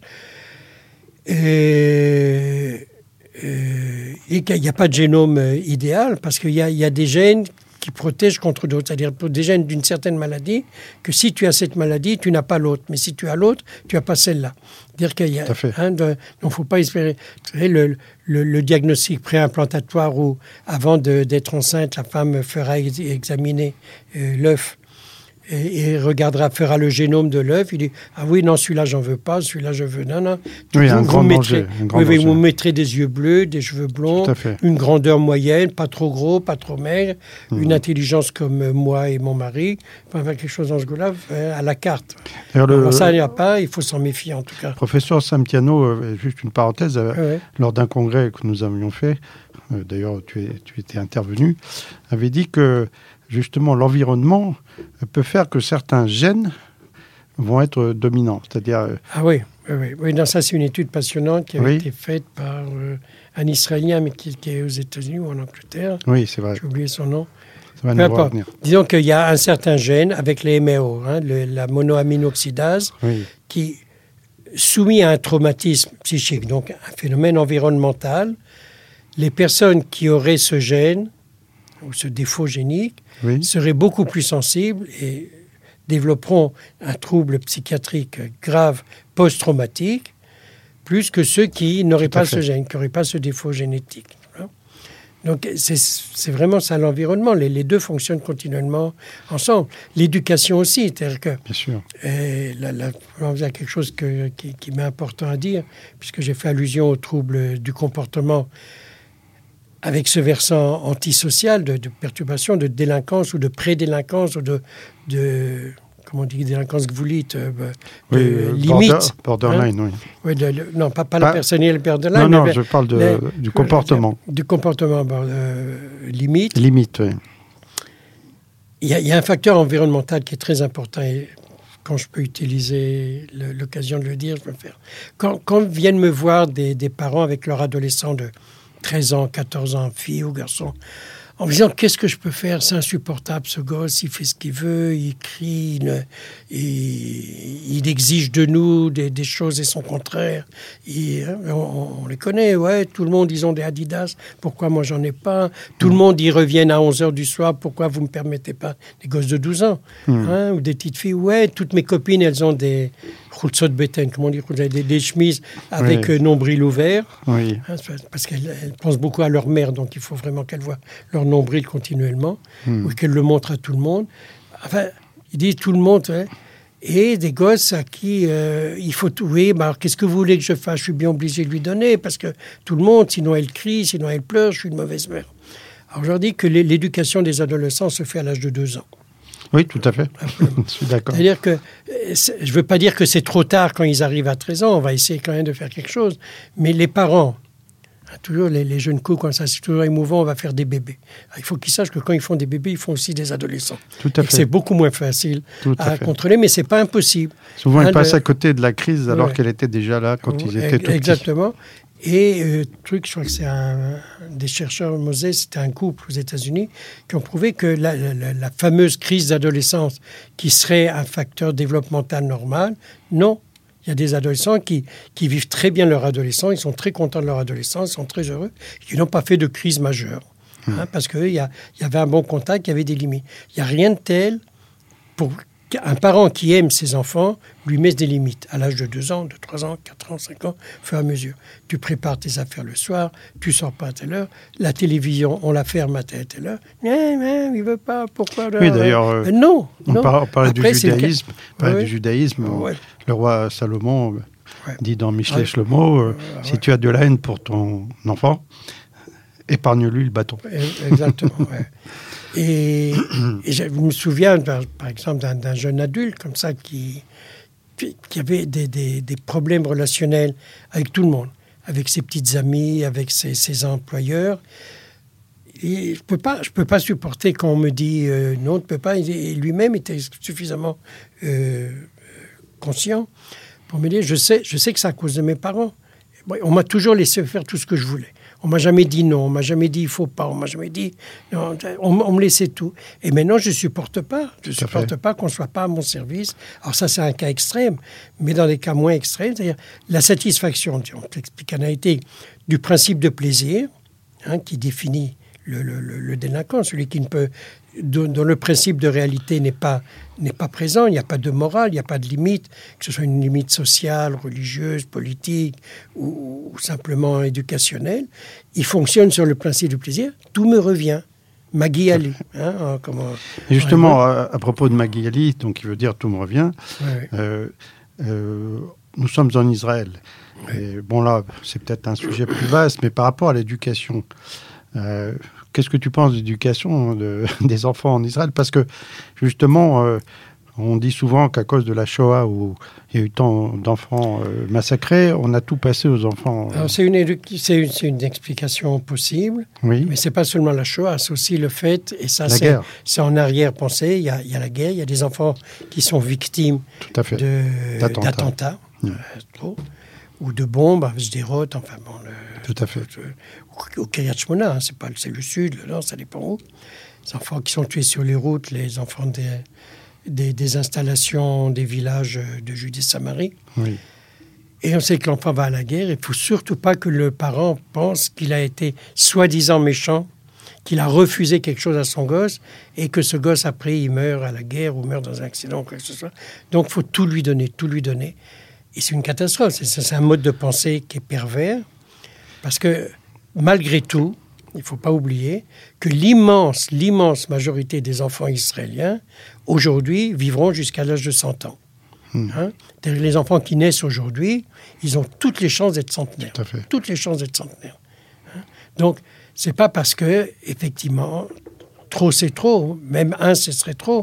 Et, euh, et qu'il n'y a pas de génome euh, idéal, parce qu'il y a, il y a des gènes qui protègent contre d'autres, c'est-à-dire des gènes d'une certaine maladie, que si tu as cette maladie, tu n'as pas l'autre. Mais si tu as l'autre, tu n'as pas celle-là. C'est-à-dire qu'il y a, hein, de, donc il ne faut pas espérer. Vous savez, le, le, le diagnostic préimplantatoire où, avant de, d'être enceinte, la femme fera ex- examiner euh, l'œuf et, et regardera, fera le génome de l'œuf. Il dit « Ah oui, non, celui-là, j'en veux pas, celui-là, je veux... » Non, non. Oui, vous, un vous grand mettrez, danger. Un grand oui, danger. Vous mettrez des yeux bleus, des cheveux blonds, une grandeur moyenne, pas trop gros, pas trop maigre, mmh. une intelligence comme moi et mon mari, enfin, quelque chose dans ce goût-là, à la carte. Alors, le, Alors ça, il n'y a pas, il faut s'en méfier en tout cas. Professeur Sampiano, euh, juste une parenthèse, euh, ouais. lors d'un congrès que nous avions fait, euh, d'ailleurs tu, es, tu étais intervenu, avait dit que justement l'environnement peut faire que certains gènes vont être dominants. C'est-à-dire... Euh... Ah oui, oui, oui. oui non, ça c'est une étude passionnante qui a oui. été faite par euh, un Israélien, mais qui, qui est aux États-Unis ou en Angleterre. Oui, c'est vrai. J'ai oublié son nom. Ça va nous revenir. Disons qu'il y a un certain gène avec les M A O, hein, le, la monoaminoxydase, oui. qui, soumis à un traumatisme psychique, donc un phénomène environnemental, les personnes qui auraient ce gène, ou ce défaut génique, oui. seraient beaucoup plus sensibles et développeront un trouble psychiatrique grave post-traumatique, plus que ceux qui n'auraient Tout pas ce gène, qui n'auraient pas ce défaut génétique. Donc c'est, c'est vraiment ça l'environnement. Les, les deux fonctionnent continuellement ensemble. L'éducation aussi, c'est-à-dire que... Bien sûr. Et là, là, il y a quelque chose que, qui, qui m'est important à dire, puisque j'ai fait allusion aux troubles du comportement avec ce versant antisocial de, de perturbation, de délinquance ou de prédélinquance ou de, de comment on dit, délinquance gvoulite, euh, oui, euh, border, limite. borderline, hein, oui. Oui, de, de, non, pas, pas, pas la personnalité borderline. Non, non, mais, je parle de, mais, du comportement. Du comportement euh, limite. Limite, oui. Il y, a, il y a un facteur environnemental qui est très important. Et quand je peux utiliser le, l'occasion de le dire, je peux le faire. Quand, quand viennent me voir des, des parents avec leur adolescent de treize ans, quatorze ans, fille ou garçon, en me disant, qu'est-ce que je peux faire? C'est insupportable, ce gosse, il fait ce qu'il veut, il crie, il, il, il exige de nous des, des choses et son contraire. Il, on, on les connaît, ouais, tout le monde, ils ont des Adidas, pourquoi moi j'en ai pas? Tout mmh. le monde, ils reviennent à onze heures du soir, pourquoi vous me permettez pas? Des gosses de douze ans, mmh. hein, ou des petites filles, ouais, toutes mes copines, elles ont des Hulzot Beten, comment on dit, des, des chemises avec oui. nombril ouvert, oui. hein, parce qu'elles elles pensent beaucoup à leur mère, donc il faut vraiment qu'elles voient leur nombril continuellement, mmh. ou qu'elle le montre à tout le monde. Enfin, il dit tout le monde, hein, et des gosses à qui euh, il faut tout. Oui, bah alors qu'est-ce que vous voulez que je fasse? Je suis bien obligé de lui donner, parce que tout le monde, sinon elle crie, sinon elle pleure, je suis une mauvaise mère. Alors je leur dis que l'éducation des adolescents se fait à l'âge de deux ans. Oui, tout à fait. Je suis d'accord. C'est-à-dire que, c'est, je ne veux pas dire que c'est trop tard quand ils arrivent à treize ans, on va essayer quand même de faire quelque chose, mais les parents, toujours les, les jeunes coups, comme ça, c'est toujours émouvant, on va faire des bébés. Alors, il faut qu'ils sachent que quand ils font des bébés, ils font aussi des adolescents. Tout à et fait. C'est beaucoup moins facile Tout à, à fait. contrôler, mais ce n'est pas impossible. Souvent, hein, ils passent de... à côté de la crise alors ouais. qu'elle était déjà là quand ils étaient tout petits. Exactement. Et euh, truc, je crois que c'est un, des chercheurs, Mosès, c'était un couple aux États-Unis, qui ont prouvé que la, la, la fameuse crise d'adolescence, qui serait un facteur développemental normal, non. Il y a des adolescents qui, qui vivent très bien leur adolescence, ils sont très contents de leur adolescence, ils sont très heureux, qui n'ont pas fait de crise majeure. Mmh. Hein, parce qu'il y, y avait un bon contact, il y avait des limites. Il n'y a rien de tel pour un parent qui aime ses enfants, lui met des limites. À l'âge de deux ans, de trois ans, quatre ans, cinq ans, au fur et à mesure. Tu prépares tes affaires le soir, tu ne sors pas à telle heure. La télévision, on la ferme à telle à telle heure. Mais, mais, il ne veut pas, pourquoi? Oui, d'ailleurs, euh, non, on, non. Par, on parlait Après, du judaïsme. Parlait ouais. du judaïsme ouais. Le roi Salomon ouais. dit dans Michelet ouais. Shlomo, euh, ouais. si tu as de la haine pour ton enfant, épargne-lui le bâton. Exactement, ouais. Et, et je me souviens, par, par exemple, d'un, d'un jeune adulte comme ça qui, qui avait des, des, des problèmes relationnels avec tout le monde, avec ses petites amies, avec ses, ses employeurs. Et je ne peux pas, je peux pas supporter quand on me dit euh, non, tu ne peux pas. Et lui-même était suffisamment euh, conscient pour me dire, je sais, je sais que c'est à cause de mes parents. On m'a toujours laissé faire tout ce que je voulais. On m'a jamais dit non, on m'a jamais dit il faut pas, on m'a jamais dit non, on, on me laissait tout. Et maintenant je supporte pas, je tout supporte pas qu'on soit pas à mon service. Alors ça c'est un cas extrême, mais dans des cas moins extrêmes, c'est-à-dire la satisfaction, on t'explique analytique, du principe de plaisir, hein, qui définit le, le, le, le délinquant, celui qui ne peut, dont, dont le principe de réalité n'est pas n'est pas présent, il n'y a pas de morale, il n'y a pas de limite, que ce soit une limite sociale, religieuse, politique ou, ou simplement éducationnelle. Il fonctionne sur le principe du plaisir. Tout me revient. Maggie Ali. Hein, comment, Et justement, à, à propos de Maggie Ali, donc qui veut dire tout me revient, ouais, ouais. Euh, euh, nous sommes en Israël. Ouais. Et bon là, c'est peut-être un sujet plus vaste, mais par rapport à l'éducation, euh, qu'est-ce que tu penses de l'éducation de, des enfants en Israël? Parce que, justement, euh, on dit souvent qu'à cause de la Shoah, où il y a eu tant d'enfants euh, massacrés, on a tout passé aux enfants. Euh... Alors, c'est une, édu- c'est, une, c'est une explication possible, oui. mais ce n'est pas seulement la Shoah, c'est aussi le fait, et ça, la c'est, guerre. c'est en arrière-pensée, il y a, il y a la guerre, il y a des enfants qui sont victimes tout à fait. De, d'attentats, d'attentats mmh. euh, trop, ou de bombes, à Sderot, enfin bon... Le, tout à fait. Au, au Kiryat Shmona, hein, c'est, pas, c'est le sud, le nord, ça dépend où. Les enfants qui sont tués sur les routes, les enfants des, des, des installations des villages de Judée-Samarie. Oui. Et on sait que l'enfant va à la guerre. Il ne faut surtout pas que le parent pense qu'il a été soi-disant méchant, qu'il a refusé quelque chose à son gosse et que ce gosse, après, il meurt à la guerre ou meurt dans un accident ou quoi que ce soit. Donc, il faut tout lui donner, tout lui donner. Et c'est une catastrophe. C'est, c'est un mode de pensée qui est pervers. Parce que, malgré tout, il ne faut pas oublier que l'immense, l'immense majorité des enfants israéliens, aujourd'hui, vivront jusqu'à l'âge de cent ans. Mmh. Hein? Les enfants qui naissent aujourd'hui, ils ont toutes les chances d'être centenaires. Tout à fait. Toutes les chances d'être centenaires. Hein? Donc, ce n'est pas parce que, effectivement, trop c'est trop, même un, ce serait trop,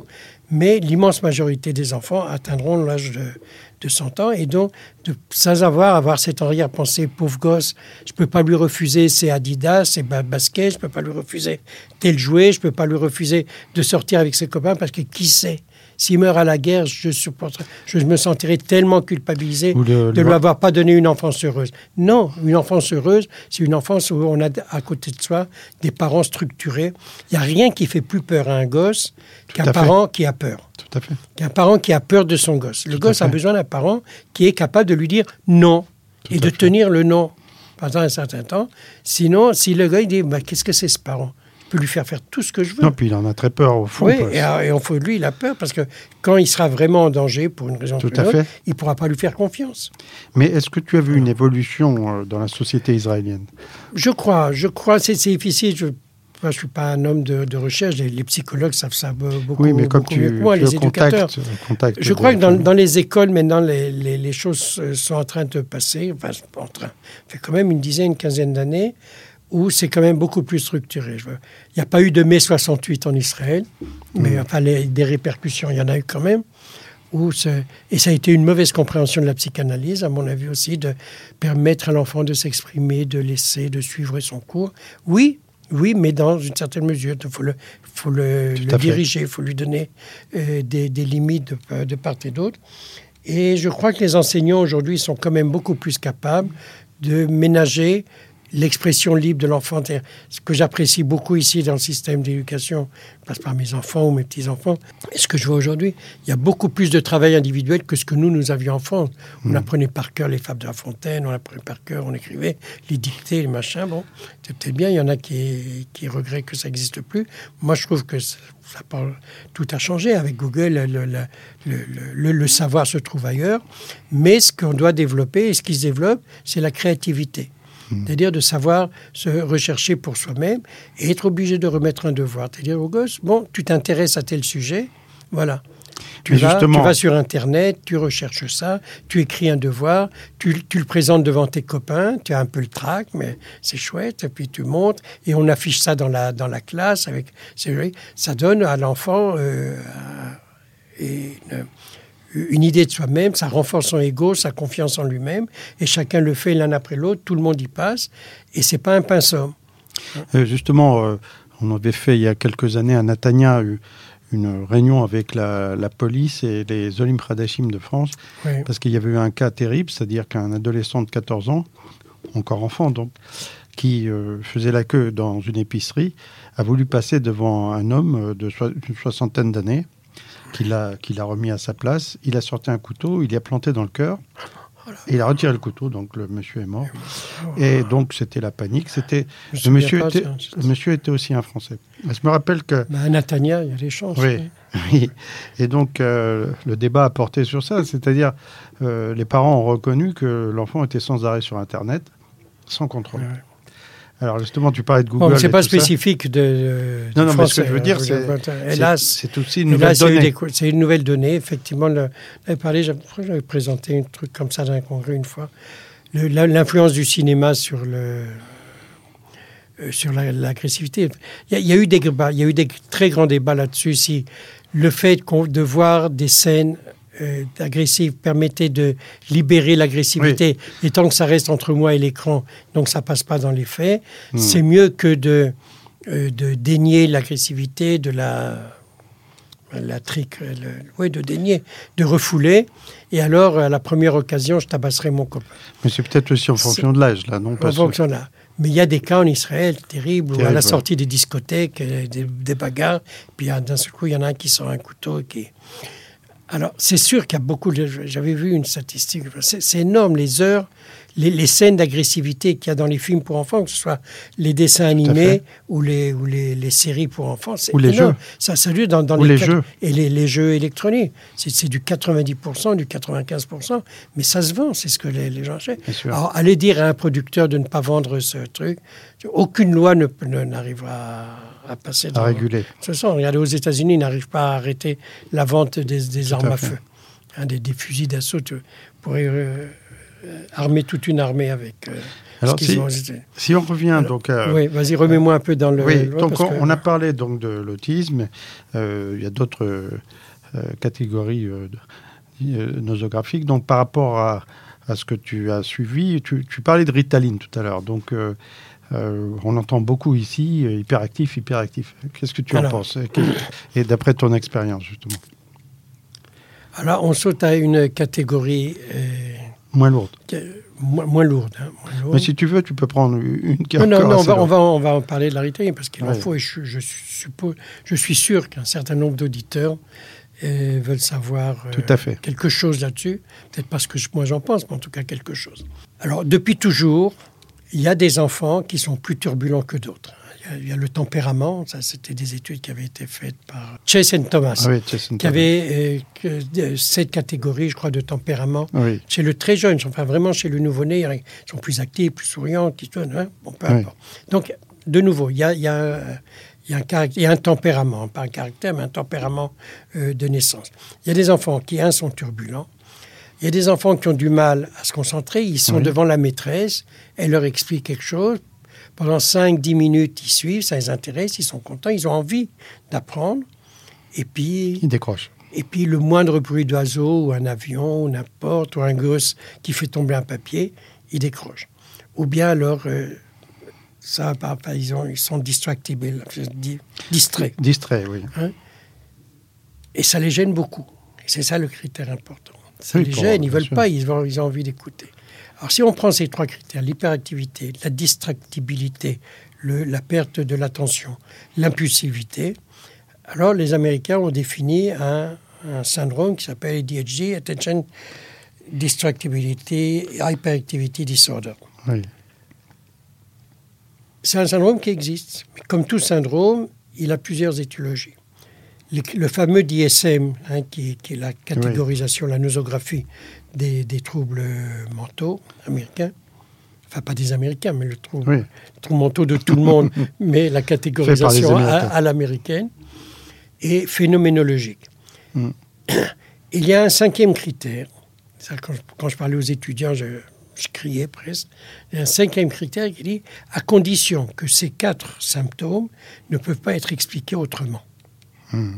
mais l'immense majorité des enfants atteindront l'âge de, de cent ans, et donc, de, sans avoir, avoir cette arrière-pensée, pauvre gosse, je ne peux pas lui refuser ses Adidas, ses baskets, je ne peux pas lui refuser tel jouet, je ne peux pas lui refuser de sortir avec ses copains, parce que qui sait, s'il meurt à la guerre, je, supporterai, je me sentirai tellement culpabilisé le, de ne lui avoir pas donné une enfance heureuse. Non, une enfance heureuse, c'est une enfance où on a à côté de soi des parents structurés. Il n'y a rien qui fait plus peur à un gosse qu'un parent qui a peur. Tout à fait. Qu'un parent qui a peur de son gosse. Le Tout gosse a besoin d'un parent qui est capable de lui dire non Tout et de fait. tenir le non pendant un certain temps. Sinon, si le gars il dit bah, « qu'est-ce que c'est ce parent ?» peut lui faire faire tout ce que je veux. Non, puis il en a très peur au fond. Oui, et, et au fond, lui, il a peur parce que quand il sera vraiment en danger, pour une raison ou une autre, il ne pourra pas lui faire confiance. Mais est-ce que tu as vu une évolution dans la société israélienne ? Je crois, je crois, c'est, c'est difficile. Je ne suis pas un homme de, de recherche, les, les psychologues savent ça beaucoup, oui, mais comme beaucoup tu, mieux que moi, les éducateurs. Contact, contact je crois que dans, dans les écoles, maintenant, les, les, les choses sont en train de passer, enfin, en train, ça fait quand même une dizaine, une quinzaine d'années, où c'est quand même beaucoup plus structuré. Il n'y a pas eu de mai soixante-huit en Israël, mais mmh. enfin, les, des répercussions, il y en a eu quand même. Où et ça a été une mauvaise compréhension de la psychanalyse, à mon avis aussi, de permettre à l'enfant de s'exprimer, de laisser, de suivre son cours. Oui, oui, mais dans une certaine mesure. Il faut le, faut le, le diriger, il faut lui donner euh, des, des limites de, de part et d'autre. Et je crois que les enseignants aujourd'hui sont quand même beaucoup plus capables de ménager l'expression libre de l'enfant. Ce que j'apprécie beaucoup ici dans le système d'éducation, passe par mes enfants ou mes petits-enfants, et ce que je vois aujourd'hui, il y a beaucoup plus de travail individuel que ce que nous, nous avions enfants. On mmh. apprenait par cœur les fables de La Fontaine, on apprenait par cœur, on écrivait les dictées, les machins. Bon, c'est peut-être bien, il y en a qui, qui regrettent que ça n'existe plus. Moi, je trouve que ça, ça parle, tout a changé. Avec Google, le, le, le, le, le savoir se trouve ailleurs. Mais ce qu'on doit développer, et ce qui se développe, c'est la créativité. C'est-à-dire de savoir se rechercher pour soi-même et être obligé de remettre un devoir. C'est-à-dire au gosse, bon, tu t'intéresses à tel sujet, voilà. Tu vas, justement... tu vas sur Internet, tu recherches ça, tu écris un devoir, tu, tu le présentes devant tes copains, tu as un peu le trac, mais c'est chouette, et puis tu montres, et on affiche ça dans la, dans la classe. Avec, c'est vrai, ça donne à l'enfant euh, une... une idée de soi-même, ça renforce son ego, sa confiance en lui-même, et chacun le fait l'un après l'autre, tout le monde y passe, et c'est pas un pinceau. Euh, justement, euh, on avait fait il y a quelques années à Netanya une réunion avec la, la police et les Olim Hadashim de France, oui. parce qu'il y avait eu un cas terrible, c'est-à-dire qu'un adolescent de quatorze ans, encore enfant donc, qui euh, faisait la queue dans une épicerie, a voulu passer devant un homme de so- une soixantaine d'années, qu'il a, qu'il a remis à sa place. Il a sorti un couteau, il y a planté dans le cœur, et il a retiré le couteau, donc le monsieur est mort. Et donc, c'était la panique. C'était, le, monsieur pas, était, le monsieur était aussi un Français. Je me rappelle que... Bah, à Netanya, il y a des chances. Oui, oui. Et donc, euh, le débat a porté sur ça, c'est-à-dire, euh, les parents ont reconnu que l'enfant était sans arrêt sur Internet, sans contrôle. Ouais. Alors justement, tu parlais de Google. Bon, c'est pas spécifique de, de. Non, non, français, mais ce que je veux dire, c'est. Hélas, c'est, c'est aussi une nouvelle donnée. Des, c'est une nouvelle donnée. Effectivement, le, j'avais parlé, j'avais, j'avais présenté un truc comme ça dans un congrès une fois. Le, la, l'influence du cinéma sur le. Euh, sur la, l'agressivité. Il y, a, il y a eu des débats, il y a eu des très grands débats là-dessus. Si le fait de voir des scènes Euh, agressive permettait de libérer l'agressivité, oui. et tant que ça reste entre moi et l'écran, donc ça passe pas dans les faits, mmh. c'est mieux que de, euh, de dénier l'agressivité, de la, la trique, le, oui, de dénier, de refouler, et alors à la première occasion, je tabasserai mon copain. Mais c'est peut-être aussi en fonction c'est, de l'âge, là, non? En fonction de l'âge. Mais il y a des cas en Israël terribles, Terrible, où à la sortie ouais. des discothèques, des, des bagarres, puis d'un seul coup, il y en a un qui sort un couteau et qui... Alors, c'est sûr qu'il y a beaucoup de... J'avais vu une statistique. C'est, c'est énorme, les heures, les, les scènes d'agressivité qu'il y a dans les films pour enfants, que ce soit les dessins animés ou, les, ou les, les séries pour enfants. C'est ou les énorme. jeux. Ça, ça dure dans, dans ou les, les quatre... jeux. Et les, les jeux électroniques. C'est, c'est du quatre-vingt-dix pour cent, du quatre-vingt-quinze pour cent. Mais ça se vend, c'est ce que les, les gens achètent. Alors, allez dire à un producteur de ne pas vendre ce truc. Aucune loi ne, ne, n'arrivera à... à passer dans... à réguler. De toute façon, regardez, aux États-Unis, ils n'arrivent pas à arrêter la vente des, des armes à, à feu. Hein, des, des fusils d'assaut, tu pourrais euh, armer toute une armée avec euh, Alors, ce qu'ils si, ont... si on revient Alors, donc... À, oui, vas-y, remets-moi un peu dans le... Oui, loi, donc on, que... on a parlé donc de l'autisme. Euh, il y a d'autres euh, catégorie euh, euh, nosographique. Donc, par rapport à, à ce que tu as suivi, tu, tu parlais de Ritaline tout à l'heure. Donc, euh, euh, on entend beaucoup ici, euh, hyperactif, hyperactif. Qu'est-ce que tu Alors, en penses? Et d'après ton expérience, justement. Alors, on saute à une catégorie... Euh, moins lourde. Que, moins, moins, lourde, hein, moins lourde. Mais si tu veux, tu peux prendre une qui est Non, non, non on, va, on, va, on va en parler de la Ritaline, parce qu'il ouais. en faut, et je, je, suppose, je suis sûr qu'un certain nombre d'auditeurs euh, veulent savoir euh, Tout à fait. quelque chose là-dessus. Peut-être parce que moi j'en pense, mais en tout cas quelque chose. Alors, depuis toujours, il y a des enfants qui sont plus turbulents que d'autres. Il y a, il y a le tempérament, ça c'était des études qui avaient été faites par Chase and Thomas, ah oui, Chase and qui Thomas. avait euh, sept catégories, je crois, de tempérament. Oui. Chez le très jeune, enfin vraiment chez le nouveau-né, ils sont plus actifs, plus souriants, qui hein, bon, peu importe. Oui. Donc, de nouveau, il y a, il y a, il y a, un, caractère, il y a un tempérament, pas un caractère, mais un tempérament euh, de naissance. Il y a des enfants qui, un, sont turbulents. Il y a des enfants qui ont du mal à se concentrer. Ils sont oui. devant la maîtresse, elle leur explique quelque chose. Pendant cinq dix minutes, ils suivent, ça les intéresse, ils sont contents, ils ont envie d'apprendre. Et puis... Ils décrochent. Et puis, le moindre bruit d'oiseau, ou un avion, ou n'importe, ou un gosse qui fait tomber un papier, ils décrochent. Ou bien alors, euh, ça, bah, bah, ils, ont, ils sont distractibles, distraits. Distraits, oui. Hein? Et ça les gêne beaucoup. Et c'est ça le critère important. Ça oui, les pour, gêne, ils ne veulent sûr. pas, ils ont, ils ont envie d'écouter. Alors, si on prend ces trois critères, l'hyperactivité, la distractibilité, le, la perte de l'attention, l'impulsivité, alors les Américains ont défini un, un syndrome qui s'appelle A D H D, Attention Distractibility Hyperactivity Disorder. Oui. C'est un syndrome qui existe. Mais comme tout syndrome, il a plusieurs étiologies. Le, le fameux D S M, hein, qui, qui est la catégorisation, oui. la nosographie des, des troubles mentaux américains, enfin pas des Américains, mais le trouble, oui. le trouble mentaux de tout le monde, mais la catégorisation à, à l'américaine, est phénoménologique. Mm. Il y a un cinquième critère, ça, quand, quand je parlais aux étudiants, je, je criais presque, il y a un cinquième critère qui dit « à condition que ces quatre symptômes ne peuvent pas être expliqués autrement ». Mmh.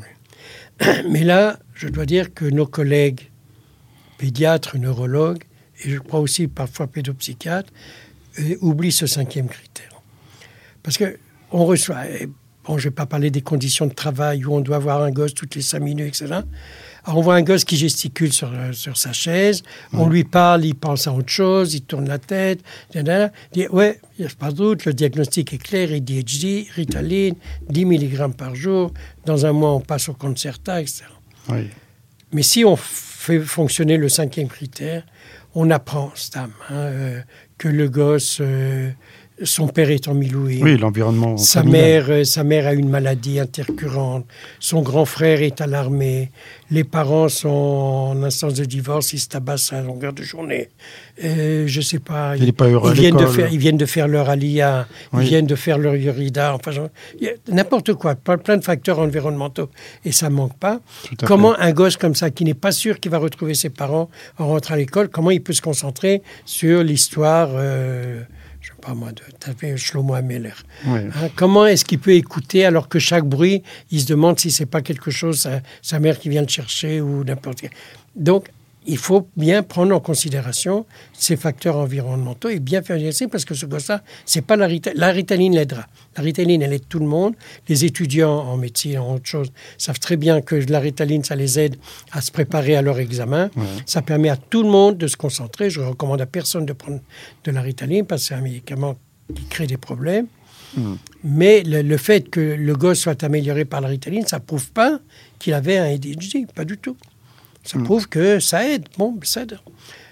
Mais là, je dois dire que nos collègues pédiatres, neurologues, et je crois aussi parfois pédopsychiatres, euh, oublient ce cinquième critère. Parce qu'on reçoit, bon, je ne vais pas parler des conditions de travail où on doit voir un gosse toutes les cinq minutes, et cetera. Alors on voit un gosse qui gesticule sur, sur sa chaise, mmh. on lui parle, il pense à autre chose, il tourne la tête, il dit « ouais, il n'y a pas de doute, le diagnostic est clair, A D H D, Ritaline, dix milligrammes par jour, dans un mois on passe au Concerta, et cetera. Oui. Mais si on fait fonctionner le cinquième critère, on apprend, Stam, hein, euh, que le gosse... Euh, son père est emmilloué. Oui, l'environnement sa mère, euh, sa mère a une maladie intercurrente. Son grand frère est à l'armée. Les parents sont en instance de divorce. Ils se tabassent à longueur de journée. Euh, je ne sais pas. Il ils, pas heureux ils, viennent de faire, ils viennent de faire leur alia. Oui. Ils viennent de faire leur yurida. Enfin, genre, n'importe quoi. Plein de facteurs environnementaux. Et ça ne manque pas. Comment fait. Un gosse comme ça, qui n'est pas sûr qu'il va retrouver ses parents en rentrant à l'école, comment il peut se concentrer sur l'histoire... Euh, je ne sais pas moi, de taper Shlomo Ameler. Oui. Hein, comment est-ce qu'il peut écouter alors que chaque bruit, il se demande si ce n'est pas quelque chose, sa, sa mère qui vient le chercher ou n'importe quoi. Donc, il faut bien prendre en considération ces facteurs environnementaux et bien faire gester parce que ce gosse-là, c'est pas la Ritaline. La Ritaline l'aidera. La Ritaline, elle aide tout le monde. Les étudiants en médecine, en autre chose, savent très bien que la Ritaline, ça les aide à se préparer à leur examen. Ouais. Ça permet à tout le monde de se concentrer. Je ne recommande à personne de prendre de la Ritaline parce que c'est un médicament qui crée des problèmes. Mmh. Mais le, le fait que le gosse soit amélioré par la Ritaline, ça ne prouve pas qu'il avait un A D H D. Pas du tout. Ça mmh. prouve que ça aide. Bon, ça aide.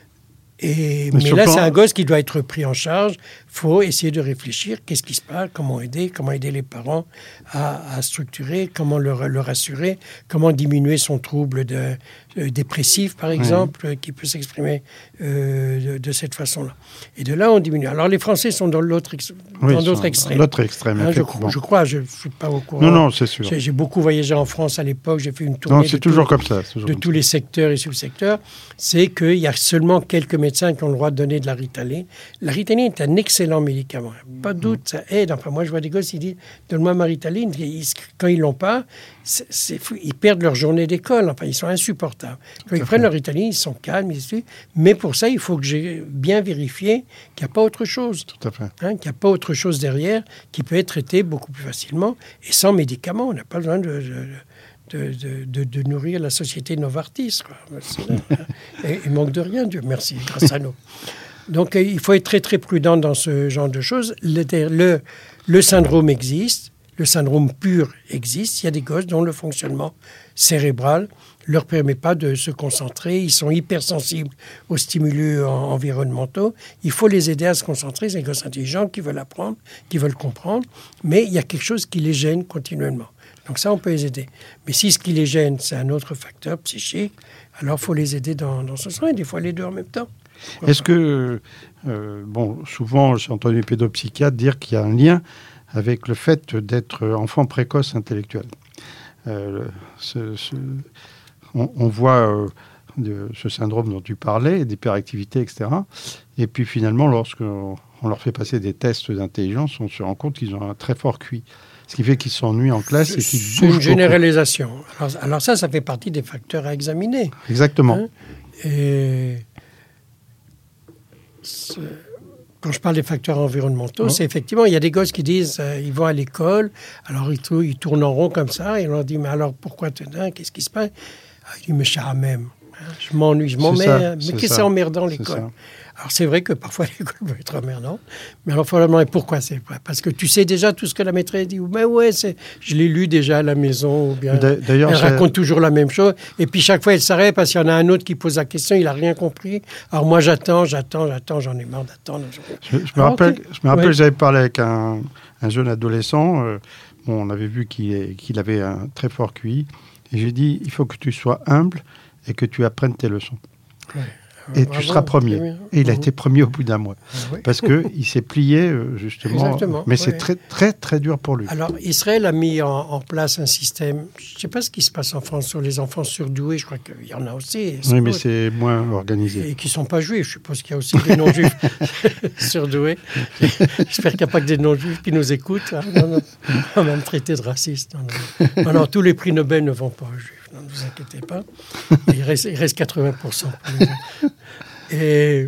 Et, mais, mais là, plan... c'est un gosse qui doit être pris en charge. Il faut essayer de réfléchir. Qu'est-ce qui se passe? Comment aider? Comment aider les parents à, à structurer? Comment le, le rassurer? Comment diminuer son trouble de, euh, dépressif, par exemple, mmh. qui peut s'exprimer euh, de, de cette façon-là. Et de là, on diminue. Alors, les Français sont dans l'autre ex... oui, dans d'autres extrêmes. L'autre extrême, hein, je, je crois. Je ne suis pas au courant. Non, non, c'est sûr. J'ai, j'ai beaucoup voyagé en France à l'époque. J'ai fait une tournée non, c'est de, toujours tous, comme ça, toujours de comme tous ça. les secteurs et sous-secteurs. C'est qu'il y a seulement quelques médecins qui ont le droit de donner de la Ritaline. La Ritaline est un excellent d'excellents médicaments. Pas de doute, ça aide. Enfin, moi, je vois des gosses, ils disent, donne-moi ma Ritaline. Ils, quand ils l'ont pas, c'est, c'est fou. Ils perdent leur journée d'école. Enfin, ils sont insupportables. Quand ils prennent leur Ritaline, ils sont calmes. Ils... Mais pour ça, il faut que j'ai bien vérifié qu'il n'y a pas autre chose. Tout à fait. Hein, qu'il n'y a pas autre chose derrière qui peut être traité beaucoup plus facilement et sans médicaments. On n'a pas besoin de... de De, de, de, de nourrir la société Novartis. Quoi. Et, il manque de rien, Dieu merci, grâce à nous. Donc, il faut être très, très prudent dans ce genre de choses. Le, le, le syndrome existe, le syndrome pur existe. Il y a des gosses dont le fonctionnement cérébral ne leur permet pas de se concentrer. Ils sont hypersensibles aux stimuli en, environnementaux. Il faut les aider à se concentrer. C'est des gosses intelligents qui veulent apprendre, qui veulent comprendre. Mais il y a quelque chose qui les gêne continuellement. Donc ça, on peut les aider. Mais si ce qui les gêne, c'est un autre facteur psychique, alors il faut les aider dans, dans ce sens, et des fois les deux en même temps. Est-ce que, euh, bon, souvent, j'ai entendu les pédopsychiatres dire qu'il y a un lien avec le fait d'être enfant précoce intellectuel. Euh, ce, ce, on, on voit euh, de, ce syndrome dont tu parlais, d'hyperactivité, et cetera. Et puis finalement, lorsqu'on on leur fait passer des tests d'intelligence, on se rend compte qu'ils ont un très fort Q I. Ce qui fait qu'ils s'ennuient en classe et qu'ils bougent beaucoup. C'est une généralisation. Alors, alors ça, ça fait partie des facteurs à examiner. Exactement. Hein? Et quand je parle des facteurs environnementaux, oh. c'est effectivement, il y a des gosses qui disent, euh, ils vont à l'école, alors ils, ils tournent en rond comme ça, et on leur dit, mais alors pourquoi tu es qu'est-ce qui se passe? Ah, il dit, mais cher même, je m'ennuie, je m'emmerde, mais qu'est-ce que c'est emmerdant l'école? Alors, c'est vrai que parfois, l'école peut être emmerdante. Mais alors, il faut leur demander pourquoi c'est pas. Parce que tu sais déjà tout ce que la maîtresse dit. Ou ben ouais, c'est, je l'ai lu déjà à la maison. Ou bien, D'ailleurs, elle raconte c'est... toujours la même chose. Et puis, chaque fois, elle s'arrête parce qu'il y en a un autre qui pose la question. Il n'a rien compris. Alors, moi, j'attends, j'attends, j'attends. J'en ai marre d'attendre. Je, je me alors, rappelle, okay. je me rappelle ouais. j'avais parlé avec un, un jeune adolescent. Euh, bon, on avait vu qu'il, qu'il avait un très fort Q I. Et j'ai dit, il faut que tu sois humble et que tu apprennes tes leçons. Ouais. Et Bravo, tu seras premier. Et il a mmh. été premier au bout d'un mois. Ah, oui. Parce qu'il s'est plié, justement. Exactement, mais oui. c'est très, très, très dur pour lui. Alors, Israël a mis en, en place un système. Je ne sais pas ce qui se passe en France sur les enfants surdoués. Je crois qu'il y en a aussi. Oui, mais c'est moins organisé. Et qui ne sont pas juifs. Je suppose qu'il y a aussi des non-juifs surdoués. J'espère qu'il n'y a pas que des non-juifs qui nous écoutent. Hein. Non, non. On va me traiter de raciste. Non, non. Alors, tous les prix Nobel ne vont pas aux juifs. Ne vous inquiétez pas. Il reste, il reste quatre-vingts pour cent. Et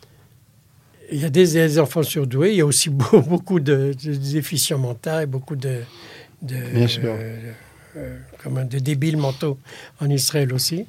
il y a des, des enfants surdoués. Il y a aussi beaucoup de, de déficients mentaux et beaucoup de, de, Bien sûr. euh, euh, comme de débiles mentaux en Israël aussi.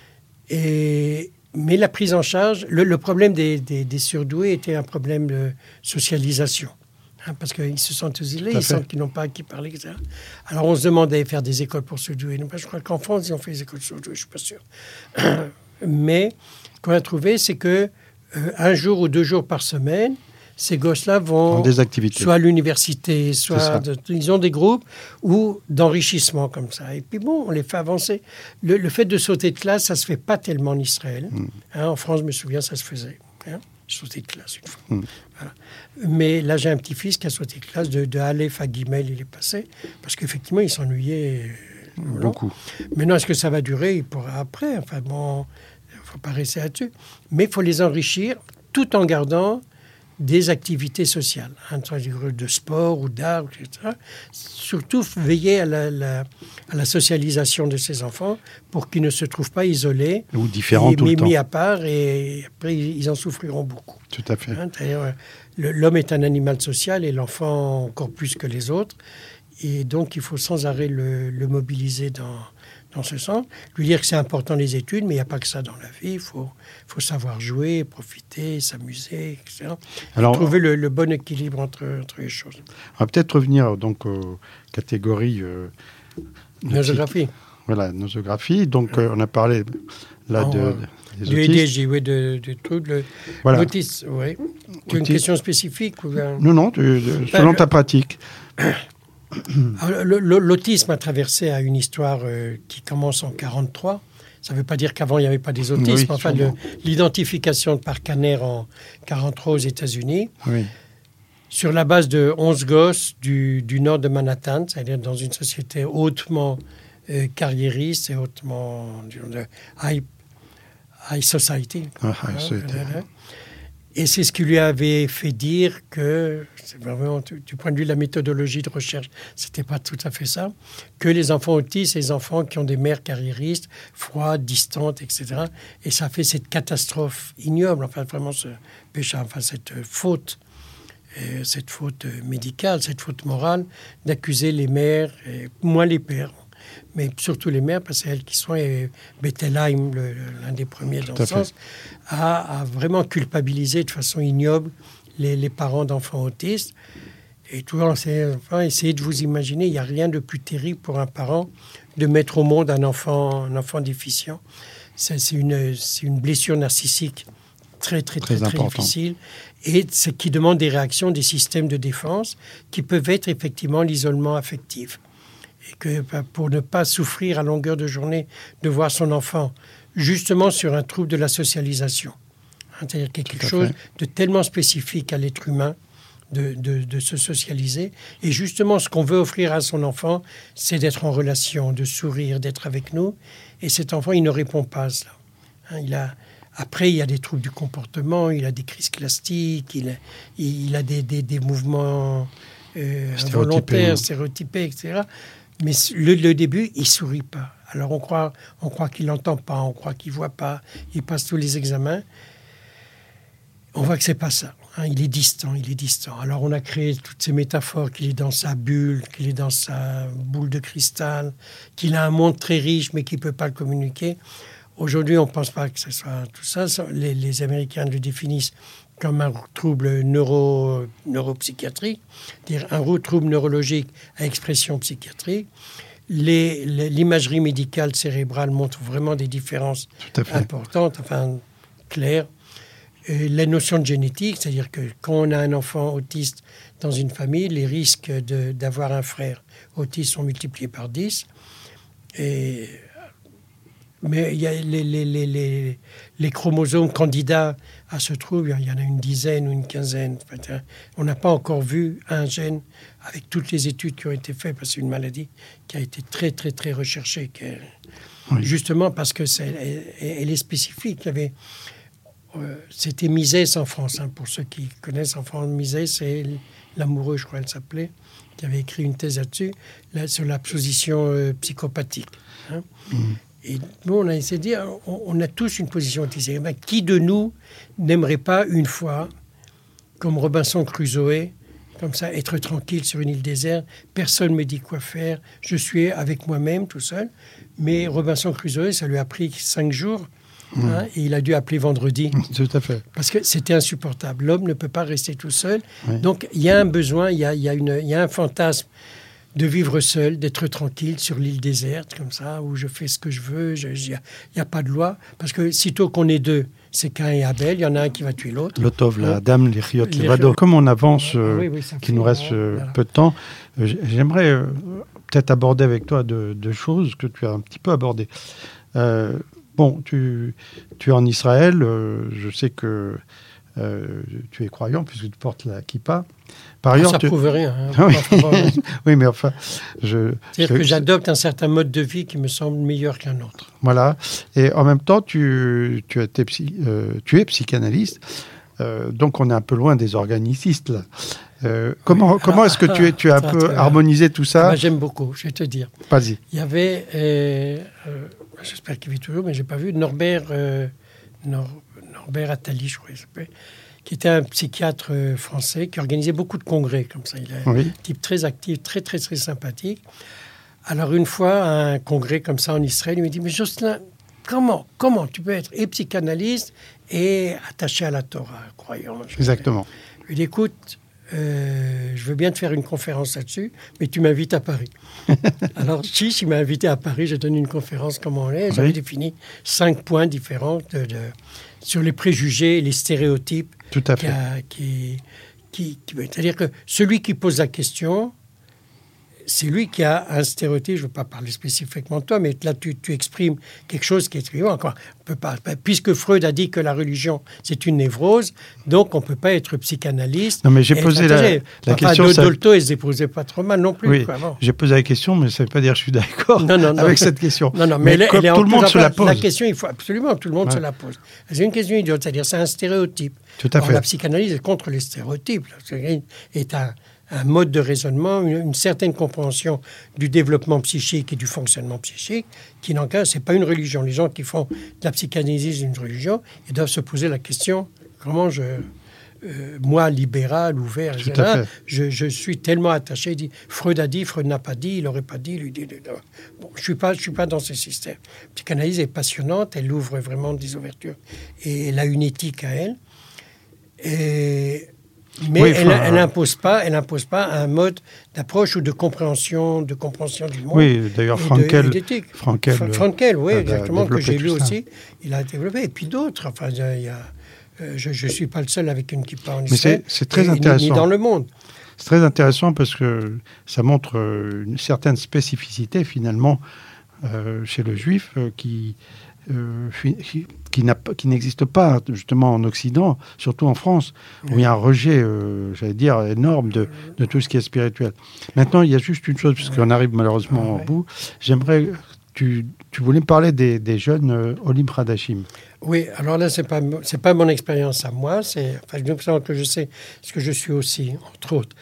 Et, mais la prise en charge, le, le problème des, des, des surdoués était un problème de socialisation. Hein, parce qu'ils se sentent isolés, ils sentent qu'ils n'ont pas à qui parler, et cetera. Alors on se demandait de faire des écoles pour surdoués. Je crois qu'en France, ils ont fait des écoles surdoués, je ne suis pas sûr. Mais ce qu'on a trouvé, c'est que euh, un jour ou deux jours par semaine, ces gosses-là vont des activités. Soit à l'université, soit de, ils ont des groupes ou d'enrichissement comme ça. Et puis bon, on les fait avancer. Le, le fait de sauter de classe, ça ne se fait pas tellement en Israël. Mm. Hein, en France, je me souviens, ça se faisait. Hein. J'ai sauté de classe une fois. Mmh. Voilà. Mais là, j'ai un petit-fils qui a sauté de classe de, de Aleph à Guimel, il est passé, parce qu'effectivement, il s'ennuyait beaucoup. Maintenant, est-ce que ça va durer? Il pourra après. Enfin bon, il ne faut pas rester là-dessus. Mais il faut les enrichir tout en gardant des activités sociales, hein, de sport ou d'art, et cetera. Surtout veiller à la, la, à la socialisation de ces enfants pour qu'ils ne se trouvent pas isolés ou différents tout mis, le temps. Mis à part, et après ils en souffriront beaucoup. Tout à fait. Hein, d'ailleurs, l'homme est un animal social et l'enfant encore plus que les autres. Et donc, il faut sans arrêt le, le mobiliser dans, dans ce sens. Lui dire que c'est important les études, mais il n'y a pas que ça dans la vie. Il faut, faut savoir jouer, profiter, s'amuser, et cetera. Alors, trouver le, le bon équilibre entre, entre les choses. On va peut-être revenir donc aux catégories... Euh, Nosographie. Voilà, nosographie. Donc, euh, on a parlé là de... Euh, des du A D H D, oui, de, de trucs. Le, voilà. L'autisme, oui. Tu as une question spécifique ou un... Non, non, de, de, selon ben, ta pratique. Alors, l'autisme a traversé à une histoire euh, qui commence en quarante-trois. Ça ne veut pas dire qu'avant, il n'y avait pas des autismes. Oui, enfin, le, l'identification par Kanner en quarante-trois aux États-Unis, oui. Sur la base de onze gosses du, du nord de Manhattan, c'est-à-dire dans une société hautement euh, carriériste et hautement disons, de high, high society. Ah, high society. Et c'est ce qui lui avait fait dire que, c'est vraiment du point de vue de la méthodologie de recherche, c'était pas tout à fait ça, que les enfants autistes, les enfants qui ont des mères carriéristes, froides, distantes, et cetera. Et ça fait cette catastrophe ignoble, enfin vraiment ce péché, enfin cette faute, euh, cette faute médicale, cette faute morale, d'accuser les mères, et moins les pères, mais surtout les mères, parce que c'est elles qui sont, et Bettelheim, le, l'un des premiers dans ce sens, a, a vraiment culpabilisé de façon ignoble les, les parents d'enfants autistes. Et toujours, enfin, essayez de vous imaginer, il n'y a rien de plus terrible pour un parent de mettre au monde un enfant, un enfant déficient. C'est, c'est, une, c'est une blessure narcissique très, très, très, très, très difficile, et c'est, qui demande des réactions des systèmes de défense qui peuvent être effectivement l'isolement affectif. Et que pour ne pas souffrir à longueur de journée de voir son enfant justement sur un trouble de la socialisation, hein, c'est-à-dire quelque Tout chose de tellement spécifique à l'être humain de, de, de se socialiser. Et justement, ce qu'on veut offrir à son enfant, c'est d'être en relation, de sourire, d'être avec nous. Et cet enfant, il ne répond pas à cela. Hein, il a, après, il y a des troubles du comportement, il a des crises classiques, il a, il a des, des, des mouvements euh, involontaires, stéréotypés, et cetera. Mais le, le début, il ne sourit pas. Alors on croit, on croit qu'il n'entend pas, on croit qu'il ne voit pas, il passe tous les examens. On voit que ce n'est pas ça. Hein, il est distant, il est distant. Alors on a créé toutes ces métaphores, qu'il est dans sa bulle, qu'il est dans sa boule de cristal, qu'il a un monde très riche mais qu'il ne peut pas le communiquer. Aujourd'hui, on ne pense pas que ce soit tout ça. Les, les Américains le définissent comme un trouble neuro, neuropsychiatrique, c'est-à-dire un trouble neurologique à expression psychiatrique. Les, les, l'imagerie médicale cérébrale montre vraiment des différences importantes, enfin claires. Et les notions de génétique, c'est-à-dire que quand on a un enfant autiste dans une famille, les risques de, d'avoir un frère autiste sont multipliés par dix. Et, mais il y a les, les, les, les, les chromosomes candidats à ce trouble, il y en a une dizaine ou une quinzaine. On n'a pas encore vu un gène avec toutes les études qui ont été faites, parce que c'est une maladie qui a été très, très, très recherchée. Oui. Justement parce que c'est, elle, elle est spécifique. Il y avait, euh, c'était Mises en France. Hein, pour ceux qui connaissent en France, Mises, c'est l'amoureux, je crois qu'elle s'appelait, qui avait écrit une thèse là-dessus, là, sur la position euh, psychopathique. Hein. Mmh. Et nous, on a essayé de dire, on, on a tous une position autistique. Ben, qui de nous n'aimerait pas une fois, comme Robinson Crusoe, comme ça, être tranquille sur une île déserte, personne ne me dit quoi faire, je suis avec moi-même tout seul. Mais Robinson Crusoe, ça lui a pris cinq jours, mmh. hein, et il a dû appeler vendredi. Tout à fait. Parce que c'était insupportable. L'homme ne peut pas rester tout seul. Oui. Donc, il y a un besoin, il y a, il y a une, il y a un fantasme de vivre seul, d'être tranquille sur l'île déserte, comme ça, où je fais ce que je veux, il n'y a, a pas de loi. Parce que sitôt qu'on est deux, c'est Caïn et Abel, il y en a un qui va tuer l'autre. L'Otov, la dame, les Riot, les Vado. Comme on avance, euh, oui, oui, qu'il nous reste euh, voilà. peu de temps, euh, j'aimerais euh, peut-être aborder avec toi deux, deux choses que tu as un petit peu abordées. Euh, bon, tu, tu es en Israël, euh, je sais que euh, tu es croyant puisque tu portes la kippa. Par ailleurs, ça ne tu... prouve rien. Hein, oui. oui, mais enfin... Je, C'est-à-dire je, que j'adopte un certain mode de vie qui me semble meilleur qu'un autre. Voilà. Et en même temps, tu, tu, été psy, euh, tu es psychanalyste. Euh, donc, on est un peu loin des organicistes, là. Euh, comment, oui. comment est-ce que tu, es, tu as un peu euh, harmonisé tout ça? Ah bah, j'aime beaucoup, je vais te dire. Vas-y. Il y avait... Euh, euh, j'espère qu'il vit toujours, mais je n'ai pas vu. Norbert, euh, Nor, Norbert Attali, je crois qu'il s'appelle, qui était un psychiatre français, qui organisait beaucoup de congrès, comme ça. Il est oui. un type très actif, très, très, très sympathique. Alors, une fois, à un congrès comme ça en Israël, il me dit, mais Jocelyn, comment, comment tu peux être et psychanalyste et attaché à la Torah, croyant? Exactement. Je lui dis, écoute, euh, je veux bien te faire une conférence là-dessus, mais tu m'invites à Paris. Alors, Chiche, il m'a invité à Paris, j'ai donné une conférence comme on est, j'avais oui. défini cinq points différents de, de, sur les préjugés et les stéréotypes. Tout à fait. Qui, qui, qui, qui, c'est-à-dire que celui qui pose la question, c'est lui qui a un stéréotype, je ne veux pas parler spécifiquement de toi, mais là, tu, tu exprimes quelque chose qui est... Encore, on peut pas, puisque Freud a dit que la religion, c'est une névrose, donc on ne peut pas être psychanalyste. Non, mais j'ai posé la, la enfin, question... Enfin, Dolto, il ne se posait pas trop mal non plus. Oui, quoi, bon. J'ai posé la question, mais ça ne veut pas dire que je suis d'accord non, non, non, avec non. cette question. Non, non, mais, mais elle, elle est tout le monde se la pose. La question, il faut absolument, tout le monde ouais. se la pose. C'est une question idiote, c'est-à-dire c'est un stéréotype. Tout à Alors, fait. la psychanalyse est contre les stéréotypes. C'est est un... un mode de raisonnement, une, une certaine compréhension du développement psychique et du fonctionnement psychique, qui n'en cas, c'est pas une religion. Les gens qui font de la psychanalyse une religion, ils doivent se poser la question comment je, euh, moi libéral, ouvert, et cetera, je, je suis tellement attaché. Dit, Freud a dit, Freud n'a pas dit, il n'aurait pas dit, lui dit. Bon, je suis pas, je suis pas dans ces systèmes. La psychanalyse est passionnante, elle ouvre vraiment des ouvertures et elle a une éthique à elle. Et Mais oui, elle n'impose pas, elle impose pas un mode d'approche ou de compréhension, de compréhension du monde. Oui, d'ailleurs, Frankel, de, Frankel, Frankel, oui, exactement, que j'ai lu aussi, il a développé. Et puis d'autres. Enfin, il y a, euh, je ne suis pas le seul avec une kippa en Israël. Mais c'est très intéressant. Ni, ni dans le monde. C'est très intéressant parce que ça montre une certaine spécificité finalement euh, chez le juif euh, qui. Euh, qui, qui, n'a, qui n'existe pas justement en Occident, surtout en France, où il y a un rejet, euh, j'allais dire, énorme de, de tout ce qui est spirituel. Maintenant, il y a juste une chose, puisqu'on arrive malheureusement au bout. J'aimerais, tu, tu voulais me parler des, des jeunes euh, Olim Hadashim. Oui, alors là, c'est pas c'est pas mon expérience à moi, c'est enfin que je sais, parce que je suis aussi, entre autres,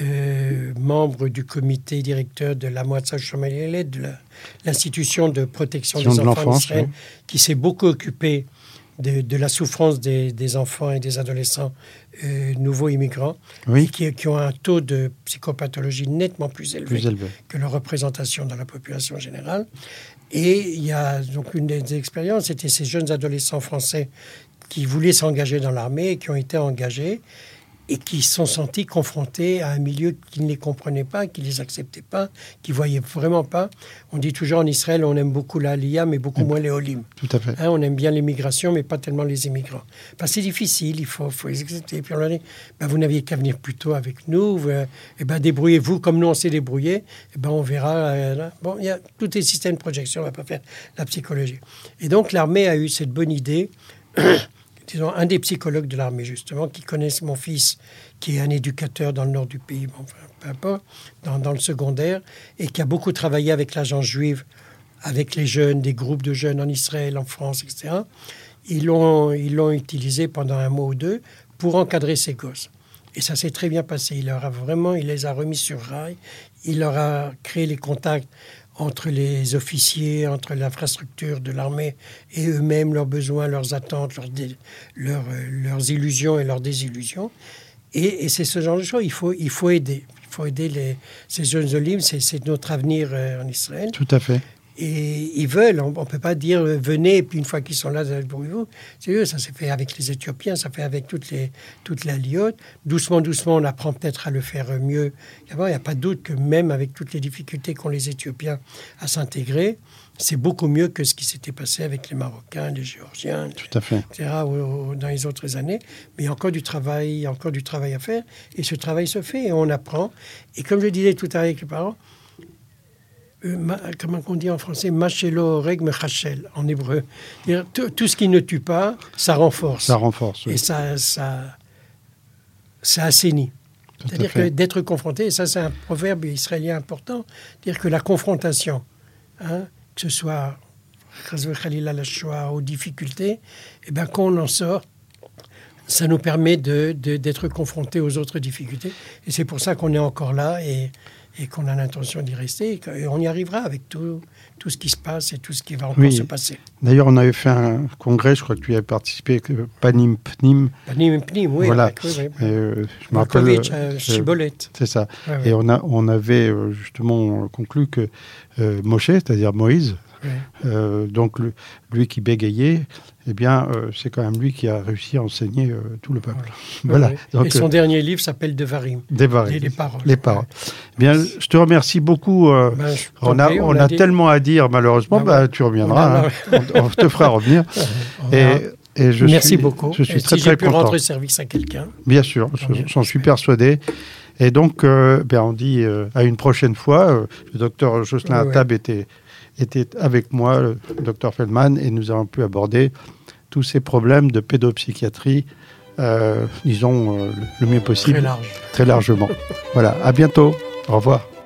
Euh, membre du comité directeur de la Moatzah Shomer Hilel, de la, l'institution de protection des de enfants d'Israël, oui. qui s'est beaucoup occupé de, de la souffrance des, des enfants et des adolescents euh, nouveaux immigrants, oui. et qui, qui ont un taux de psychopathologie nettement plus élevé, plus élevé que leur représentation dans la population générale. Et il y a donc une des expériences, c'était ces jeunes adolescents français qui voulaient s'engager dans l'armée et qui ont été engagés, et qui se sont sentis confrontés à un milieu qui ne les comprenait pas, qui ne les acceptait pas, qui ne voyait vraiment pas. On dit toujours en Israël, on aime beaucoup l'Aliyah, mais beaucoup moins les Olim. Tout à fait. Hein, on aime bien l'immigration, mais pas tellement les immigrants. Enfin, c'est difficile, il faut, faut les accepter. Et puis on leur dit, ben, vous n'aviez qu'à venir plus tôt avec nous, vous, euh, et ben, débrouillez-vous comme nous on s'est débrouillés, et ben, on verra. Euh, là. Bon, il y a tous les systèmes de projection, on ne va pas faire la psychologie. Et donc l'armée a eu cette bonne idée. Disons, un des psychologues de l'armée, justement, qui connaissent mon fils, qui est un éducateur dans le nord du pays, bon, enfin, peu importe, dans, dans le secondaire, et qui a beaucoup travaillé avec l'agence juive, avec les jeunes, des groupes de jeunes en Israël, en France, et cetera. Ils l'ont, ils l'ont utilisé pendant un mois ou deux pour encadrer ces gosses. Et ça s'est très bien passé. Il leur a vraiment, il les a remis sur rail. Il leur a créé les contacts entre les officiers, entre l'infrastructure de l'armée et eux-mêmes, leurs besoins, leurs attentes, leurs, dé, leurs, leurs illusions et leurs désillusions. Et, et c'est ce genre de choses. Il faut, il faut aider. Il faut aider les, ces jeunes Olim. C'est, c'est notre avenir euh, en Israël. Tout à fait. Et ils veulent. On ne peut pas dire euh, venez, et puis une fois qu'ils sont là, débrouillez-vous. C'est eux, ça s'est fait avec les Éthiopiens, ça fait avec toutes les, toute la liote. Doucement, doucement, on apprend peut-être à le faire mieux. Il n'y a pas de doute que même avec toutes les difficultés qu'ont les Éthiopiens à s'intégrer, c'est beaucoup mieux que ce qui s'était passé avec les Marocains, les Géorgiens, tout à fait. et cetera, dans les autres années. Mais il y a encore du travail, il y a encore du travail à faire. Et ce travail se fait et on apprend. Et comme je disais tout à l'heure avec les parents, Euh, ma, comment on dit en français, machelo reg mechachel en hébreu. Tout, tout ce qui ne tue pas, ça renforce. Ça renforce. Oui. Et ça, ça, ça assainit. Tout C'est-à-dire que d'être confronté, et ça c'est un proverbe israélien important, dire que la confrontation, hein, que ce soit la Shoah, aux difficultés, et ben quand on en sort, ça nous permet de, de, d'être confronté aux autres difficultés. Et c'est pour ça qu'on est encore là et et qu'on a l'intention d'y rester, et on y arrivera avec tout, tout ce qui se passe et tout ce qui va encore oui. se passer. D'ailleurs, on avait fait un congrès, je crois que tu y avais participé, Panim Pnim. Panim Pnim, oui. Voilà. Avec, oui, oui. Euh, je me rappelle. Euh, Chibolette. C'est ça. Ouais, ouais. Et on, a, on avait euh, justement conclu que euh, Moshe, c'est-à-dire Moïse, ouais. euh, donc le, lui qui bégayait, eh bien, euh, c'est quand même lui qui a réussi à enseigner euh, tout le peuple. Ouais. Voilà. Ouais. Donc, et son euh, dernier livre s'appelle Devarim. Devarim. Les, les paroles. Les paroles. Ouais. Bien, je te remercie beaucoup. Euh, ben, on a, on a, a tellement à dire, malheureusement. Ah, bah, tu reviendras. On, a, hein. on, on te fera revenir. on et, Et je Merci suis, beaucoup. Je suis et très, si très j'ai pu content. rendre service à quelqu'un. Bien sûr, j'en suis persuadé. Et donc, euh, ben on dit euh, à une prochaine fois. Euh, le docteur Jocelyn Ouais. Attab était, était avec moi, le docteur Feldman, et nous avons pu aborder tous ces problèmes de pédopsychiatrie, euh, disons, euh, le mieux possible. Très large. Très largement. Voilà, à bientôt. Au revoir.